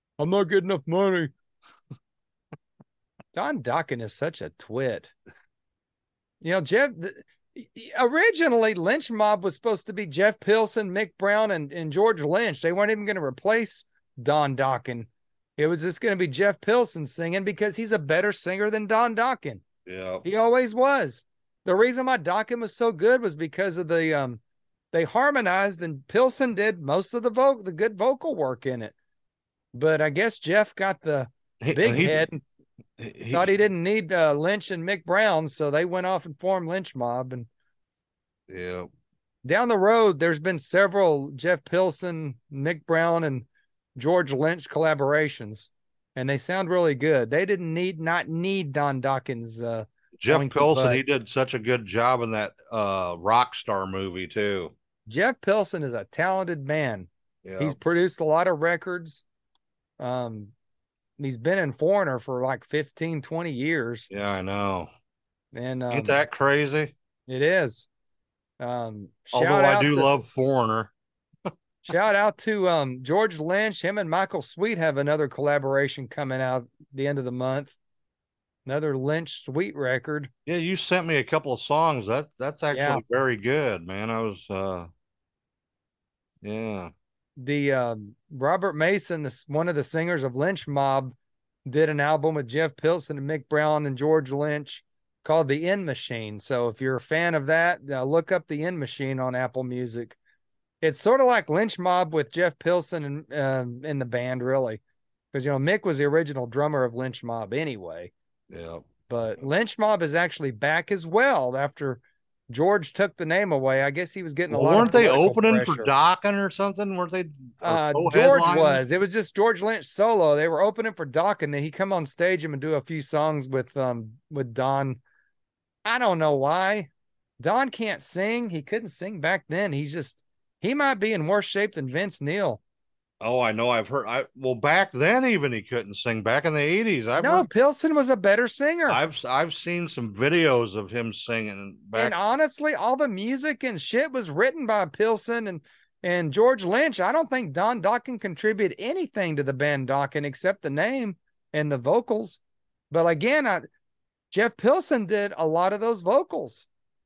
Don Dokken is such a twit. You know, Jeff. Originally, Lynch Mob was supposed to be Jeff Pilson, Mick Brown, and George Lynch. They weren't even going to replace Don Dokken. It was just going to be Jeff Pilson singing because he's a better singer than Don Dokken. Yeah, he always was. The reason why Dokken was so good was because of they harmonized, and Pilson did most of the good vocal work in it. But I guess Jeff got the big head. He thought he didn't need Lynch and Mick Brown, so they went off and formed Lynch Mob. And yeah, down the road, there's been several Jeff Pilson, Mick Brown, and George Lynch collaborations, and they sound really good. They didn't not need Don Dokken's Jeff Pilson. He did such a good job in that Rockstar movie too. Jeff Pilson is a talented man. Yeah. He's produced a lot of records. He's been in Foreigner for like 15, 20 years. Yeah, I know. And ain't that crazy? It is. Although I do love Foreigner. Shout out to George Lynch. Him and Michael Sweet have another collaboration coming out the end of the month. Another Lynch Sweet record. Yeah, you sent me a couple of songs. That's actually very good, man. I was yeah. The Robert Mason, one of the singers of Lynch Mob, did an album with Jeff Pilson and Mick Brown and George Lynch called The End Machine. So if you're a fan of that, look up The End Machine on Apple Music. It's sort of like Lynch Mob with Jeff Pilson and in the band, really, because Mick was the original drummer of Lynch Mob anyway. Yeah, but Lynch Mob is actually back as well after George took the name away. I guess he was getting a lot. Weren't they opening for Dokken or something? Weren't they? George was. It was just George Lynch solo. They were opening for Dokken. Then he come on stage and do a few songs with Don. I don't know why. Don can't sing. He couldn't sing back then. He might be in worse shape than Vince Neil. Oh, I know. I've heard. Back then even he couldn't sing. Back in the 80s, Pilson was a better singer. I've seen some videos of him singing. And honestly, all the music and shit was written by Pilson and George Lynch. I don't think Don Dokken contributed anything to the band Dokken except the name and the vocals. But again, Jeff Pilson did a lot of those vocals.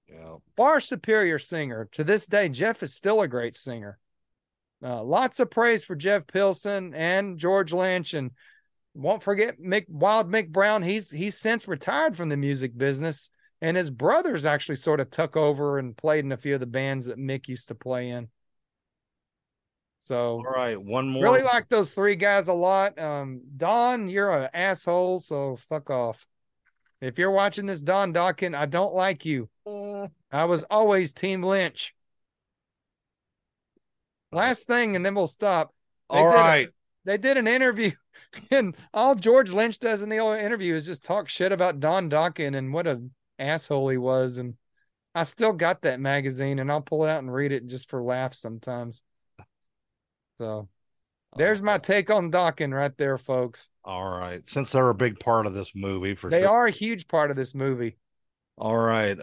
Yeah. Far superior singer. To this day, Jeff is still a great singer. Lots of praise for Jeff Pilson and George Lynch, and won't forget Wild Mick Brown. He's since retired from the music business, and his brothers actually sort of took over and played in a few of the bands that Mick used to play in. So, All right, one more. really like those three guys a lot. Don, you're an asshole, so fuck off. If you're watching this, Don Dokken, I don't like you. I was always Team Lynch. Last thing, and then we'll stop. All right. They did an interview, and all George Lynch does in the interview is just talk shit about Don Dokken and what an asshole he was. And I still got that magazine, and I'll pull it out and read it just for laughs sometimes. So there's my take on Dokken right there, folks. All right. Since they're a big part of this movie, They are a huge part of this movie. All right.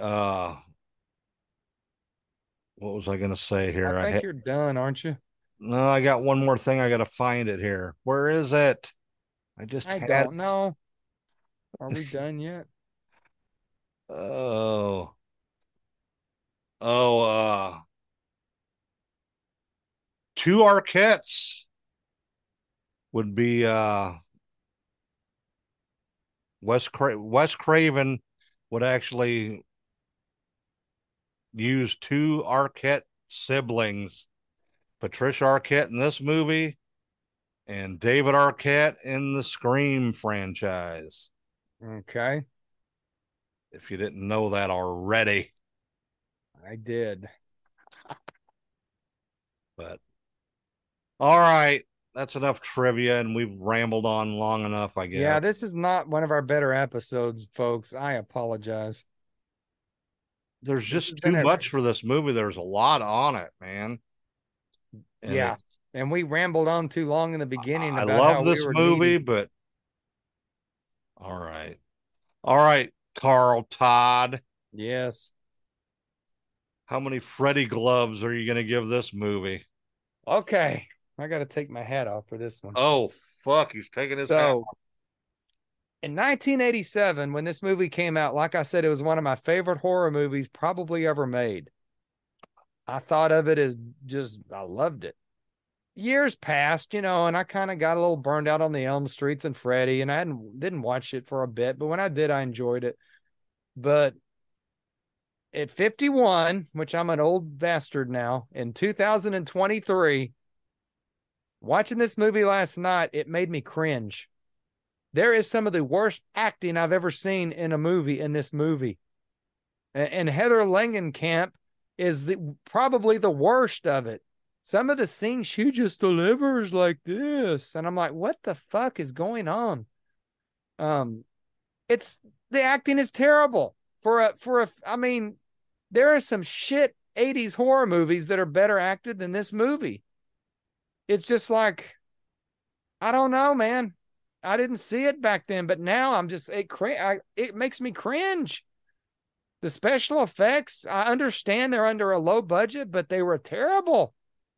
What was I going to say here? I think you're done, aren't you? No, I got one more thing. I got to find it here. Where is it? I don't know. Are we done yet? Oh, two Arquettes would be Wes Craven would actually use two Arquette siblings, Patricia Arquette in this movie and David Arquette in the Scream franchise. Okay. If you didn't know that already. I did. But all right, that's enough trivia, and we've rambled on long enough, I guess. Yeah, this is not one of our better episodes, folks. I apologize. There's just too much for this movie. There's a lot on it, man. And yeah, and we rambled on too long in the beginning. I love this movie, but all right, Carl Todd. Yes. How many Freddy gloves are you going to give this movie? Okay, I got to take my hat off for this one. Oh, fuck, he's taking his hat off. In 1987, when this movie came out, like I said, it was one of my favorite horror movies probably ever made. I thought of it as I loved it. Years passed, and I kind of got a little burned out on the Elm Streets and Freddy, and I didn't watch it for a bit, but when I did, I enjoyed it. But at 51, which I'm an old bastard now, in 2023, watching this movie last night, it made me cringe. There is some of the worst acting I've ever seen in a movie in this movie. And Heather Langenkamp is probably the worst of it. Some of the scenes she just delivers like this. And I'm like, what the fuck is going on? The acting is terrible. I mean, there are some shit 80s horror movies that are better acted than this movie. It's just like, I don't know, man. I didn't see it back then, but now I'm just, it makes me cringe. The special effects, I understand they're under a low budget, but they were terrible.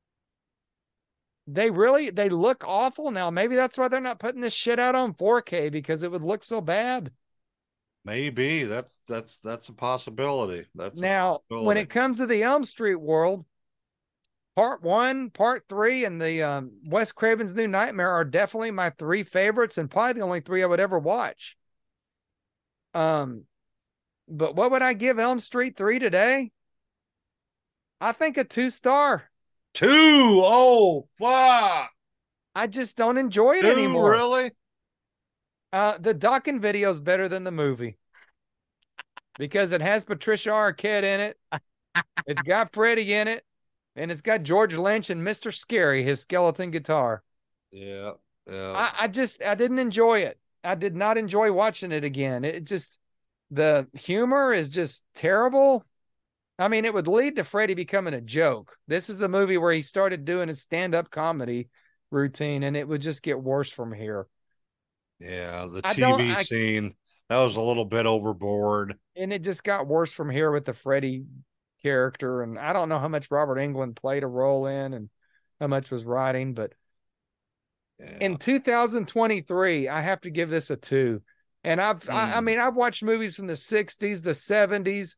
They look awful now. Maybe that's why they're not putting this shit out on 4K, because it would look so bad. Maybe that's a possibility. When it comes to the Elm Street world, Part 1, Part 3, and the Wes Craven's New Nightmare are definitely my three favorites, and probably the only three I would ever watch. But what would I give Elm Street 3 today? I think a 2-star. 2? Oh, fuck. I just don't enjoy it anymore. Really? The Dokken video is better than the movie because it has Patricia Arquette in it. It's got Freddy in it, and it's got George Lynch and Mr. Scary, his skeleton guitar. Yeah. I didn't enjoy it. I did not enjoy watching it again. The humor is just terrible. I mean, it would lead to Freddy becoming a joke. This is the movie where he started doing his stand-up comedy routine, and it would just get worse from here. Yeah, the TV scene, that was a little bit overboard. And it just got worse from here with the Freddy character. And I don't know how much Robert Englund played a role in and how much was writing, but in 2023, I have to give this a 2. And I've watched movies from the 60s, the 70s,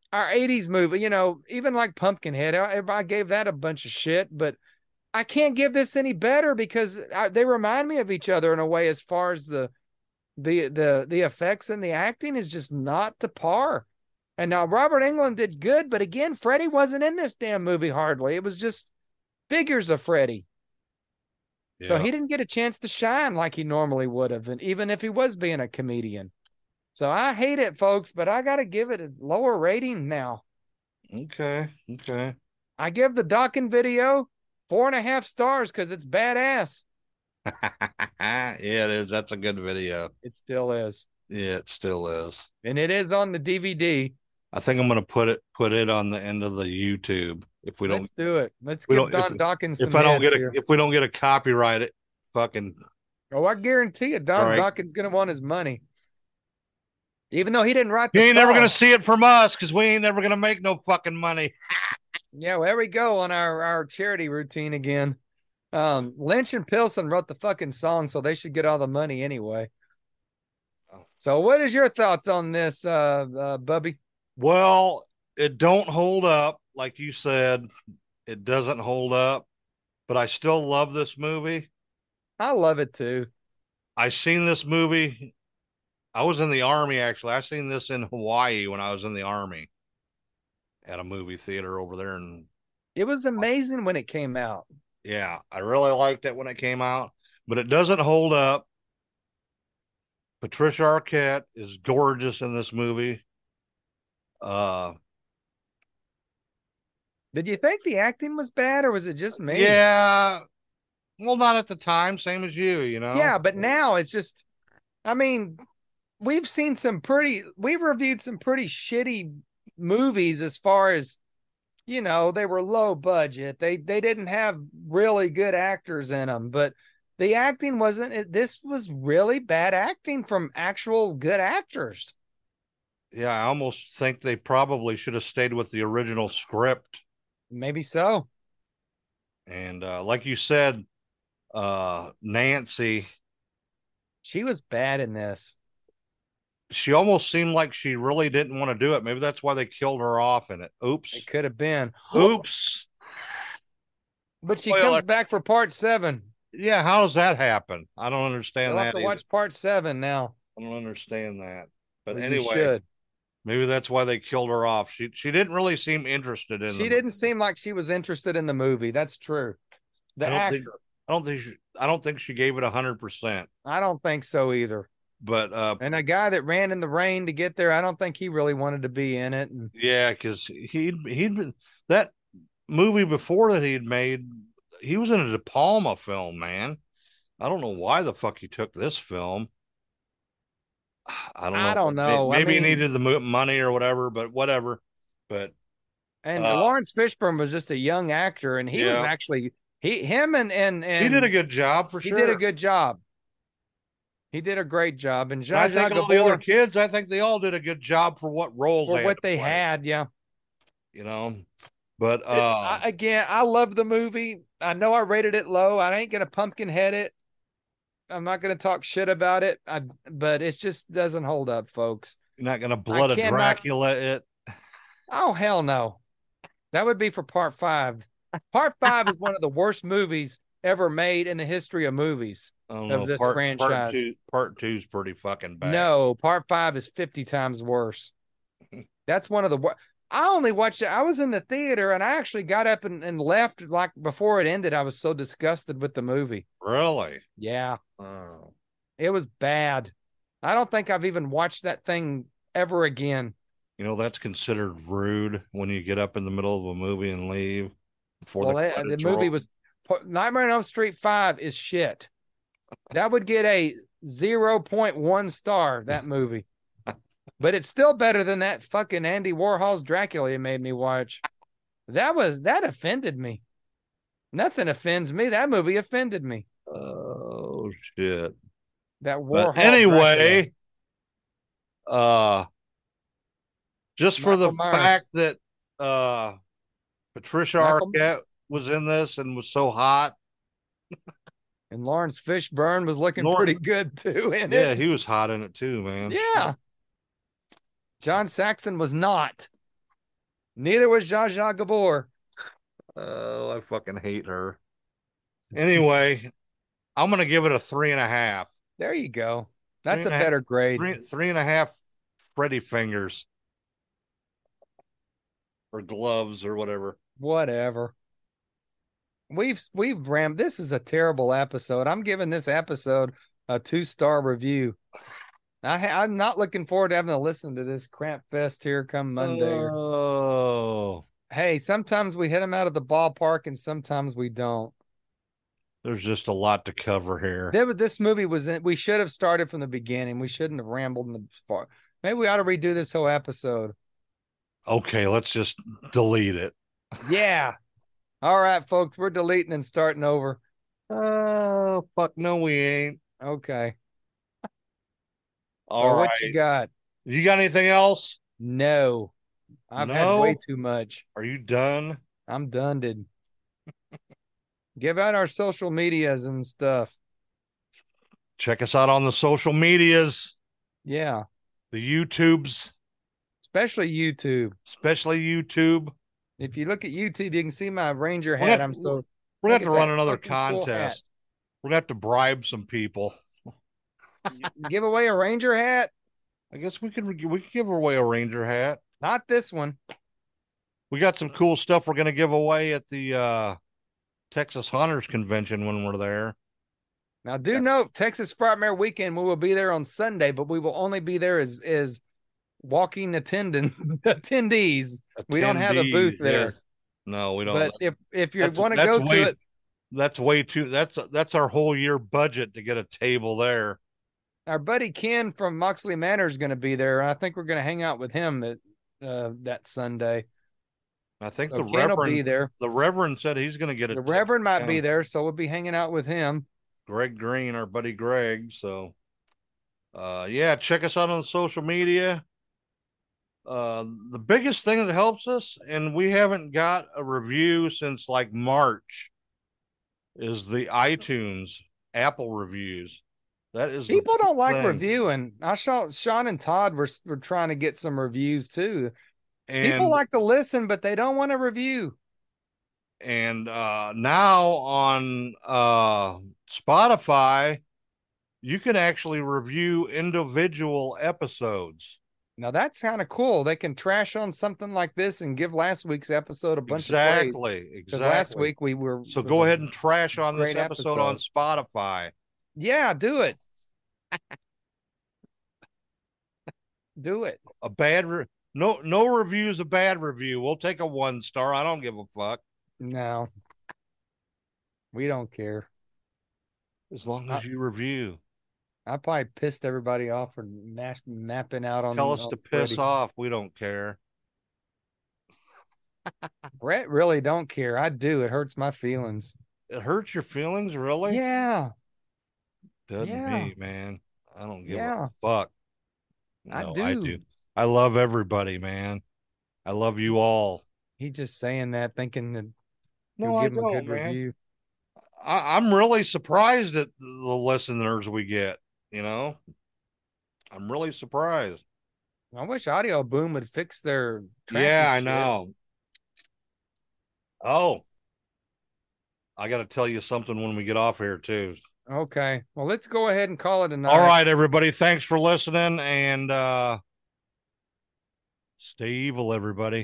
our 80s movie, even like Pumpkinhead, I gave that a bunch of shit, but I can't give this any better because they remind me of each other in a way as far as the effects and the acting is just not to par. And now Robert Englund did good, but again, Freddy wasn't in this damn movie hardly. It was just figures of Freddy. Yeah. So he didn't get a chance to shine like he normally would have, and even if he was being a comedian. So I hate it, folks, but I got to give it a lower rating now. Okay. I give the Dokken video 4.5 stars because it's badass. Yeah, it is. That's a good video. It still is. Yeah, it still is. And it is on the DVD. I think I'm going to put it on the end of the YouTube. If we don't, let's do it. Let's give Don Dokken some. If we don't get a copyright, it fucking. Oh, I guarantee it. Don Dokken's going to want his money. Even though he didn't write the song. You ain't never going to see it from us because we ain't never going to make no fucking money. Yeah, well, there we go on our charity routine again. Lynch and Pilson wrote the fucking song, so they should get all the money anyway. So what is your thoughts on this, Bubby? Well, it don't hold up. Like you said, it doesn't hold up, but I still love this movie. I love it too. I seen this movie. I was in the Army, actually. I seen this in Hawaii when I was in the Army at a movie theater over there. And it was amazing when it came out. Yeah, I really liked it when it came out, but it doesn't hold up. Patricia Arquette is gorgeous in this movie. Did you think the acting was bad, or was it just me? Yeah. Well, not at the time, same as you, Yeah, but now it's just, I mean, we've reviewed some pretty shitty movies as far as, they were low budget. They didn't have really good actors in them, but the acting this was really bad acting from actual good actors. Yeah, I almost think they probably should have stayed with the original script. Maybe so. And like you said, Nancy, she was bad in this. She almost seemed like she really didn't want to do it. Maybe that's why they killed her off in it. Oops. It could have been. Oops. But she comes back for part 7. Yeah, how does that happen? I don't understand that. I'll have to watch part 7 now. I don't understand that. But well, anyway, maybe that's why they killed her off. She didn't really seem interested in. She didn't seem like she was interested in the movie. That's true. I don't think she gave it 100%. I don't think so either. But and a guy that ran in the rain to get there, I don't think he really wanted to be in it. And yeah, because he'd been that movie before that he'd made. He was in a De Palma film, man. I don't know why the fuck he took this film. I don't know. Maybe he needed the money or whatever, but whatever. But Lawrence Fishburne was just a young actor, and he was actually and he did a good job for sure. He did a good job. He did a great job. And I think all the other kids, I think they all did a good job for what roles they had. Yeah. But I love the movie. I know I rated it low. I ain't going to Pumpkinhead it. I'm not going to talk shit about it. But it just doesn't hold up, folks. You're not going to Blood of Dracula it. Oh, hell no. That would be for part 5. Part 5 is one of the worst movies ever made in the history of movies of this franchise. Part 2 is pretty fucking bad. No, part 5 is 50 times worse. That's one of the worst. I only watched it. I was in the theater and I actually got up and left like before it ended. I was so disgusted with the movie. Really? Yeah. Oh. It was bad. I don't think I've even watched that thing ever again. That's considered rude when you get up in the middle of a movie and leave. The movie was Nightmare on Elm Street 5 is shit. That would get a 0.1 star, that movie. But it's still better than that fucking Andy Warhol's Dracula made me watch. That offended me. Nothing offends me. That movie offended me. Oh shit. That Warhol. But anyway, just for the fact that Patricia Arquette was in this and was so hot. And Lawrence Fishburne was looking pretty good too in it. Yeah, he was hot in it too, man. Yeah. John Saxon was not. Neither was Zsa Zsa Gabor. Oh, I fucking hate her. Anyway, I'm gonna give it a 3.5. There you go. Three That's a and a half, better grade. 3.5 Freddy fingers or gloves or whatever. Whatever. We've rammed. This is a terrible episode. I'm giving this episode a 2-star review. I'm not looking forward to having to listen to this crap fest here come Monday. Oh, Hey, sometimes we hit them out of the ballpark and sometimes we don't. there's just a lot to cover here. This movie was in, we should have started from the beginning. We shouldn't have rambled in the far. Maybe we ought to redo this whole episode. Okay, let's just delete it. Yeah. All right, folks, we're deleting and starting over. Oh, fuck no, we ain't. Okay. All So right. what you got? You got anything else? No. I've had way too much. Are you done? I'm done, dude. Give out our social medias and stuff. Check us out on the social medias, Yeah. the YouTubes, Especially YouTube. especially YouTube. If you look at YouTube, you can see my Ranger We're hat. gonna- I'm so We're gonna have look to at run that another fucking cool hat. contest. We're gonna have to bribe some people. Give away a Ranger hat? I guess we could give away a Ranger hat. Not this one. We got some cool stuff we're gonna give away at the Texas Hunters Convention when we're there. Now, do note Texas Frightmare Weekend. We will be there on Sunday, but we will only be there as walking attendees. We don't have a booth there. Yeah. No, we don't. But if you want to go to it, that's way too. That's our whole year budget to get a table there. our buddy Ken from Moxley Manor is going to be there. I think we're going to hang out with him that Sunday. I think So the Ken will Reverend be there. The Reverend said he's going to get a The table. Reverend might be Yeah. there, so we'll be hanging out with him. Greg Green, our buddy Greg. So, yeah, check us out on social media. The biggest thing that helps us, and we haven't got a review since like March, is the iTunes Apple reviews. That is the People don't like thing. reviewing. I saw Sean and Todd were trying to get some reviews too. And People like to listen, but they don't want to review. and now on Spotify, you can actually review individual episodes. Now that's kind of cool. They can trash on something like this and give last week's episode a bunch of praise. Exactly. Because last week we were So go ahead and trash on this great episode on Spotify. Yeah, do it. Do it. No review is a bad review. We'll take a 1 star. I don't give a fuck. No. We don't care. As long as you review. I probably pissed everybody off for napping out on. Tell us to piss off. We don't care. Brett really don't care. I do. It hurts my feelings. It hurts your feelings, really? Yeah. Doesn't Yeah. me, man. I don't give Yeah. a fuck. I No, do. I do. I love everybody, man. I love you all. He just saying that, thinking that No, you'll I give him a don't, good man. review. I'm really surprised at the listeners we get, you know? I'm really surprised. I wish Audio Boom would fix their tracking Yeah, I shit. know. Oh, I got to tell you something when we get off here, too. Okay. Well, let's go ahead and call it a night. All right, everybody. Thanks for listening, and stay evil, everybody.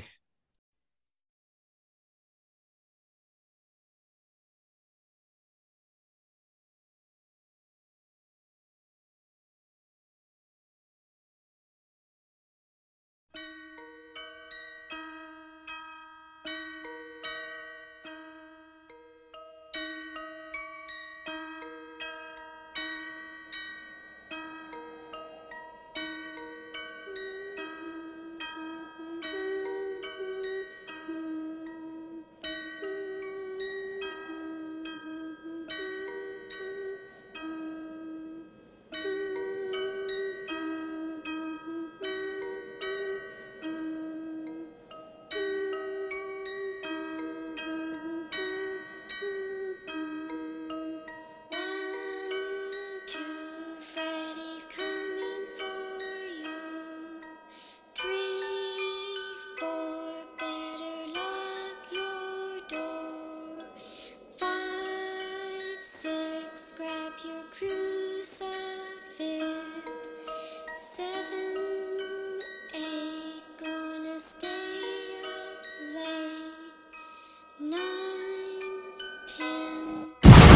crucifix. 7, 8, gonna stay up late. 9, 10.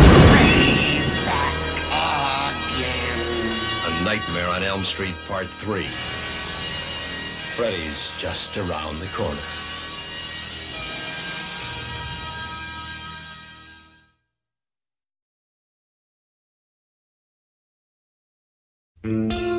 A Nightmare on Elm Street Part 3. Freddy's just around the corner. Thank you.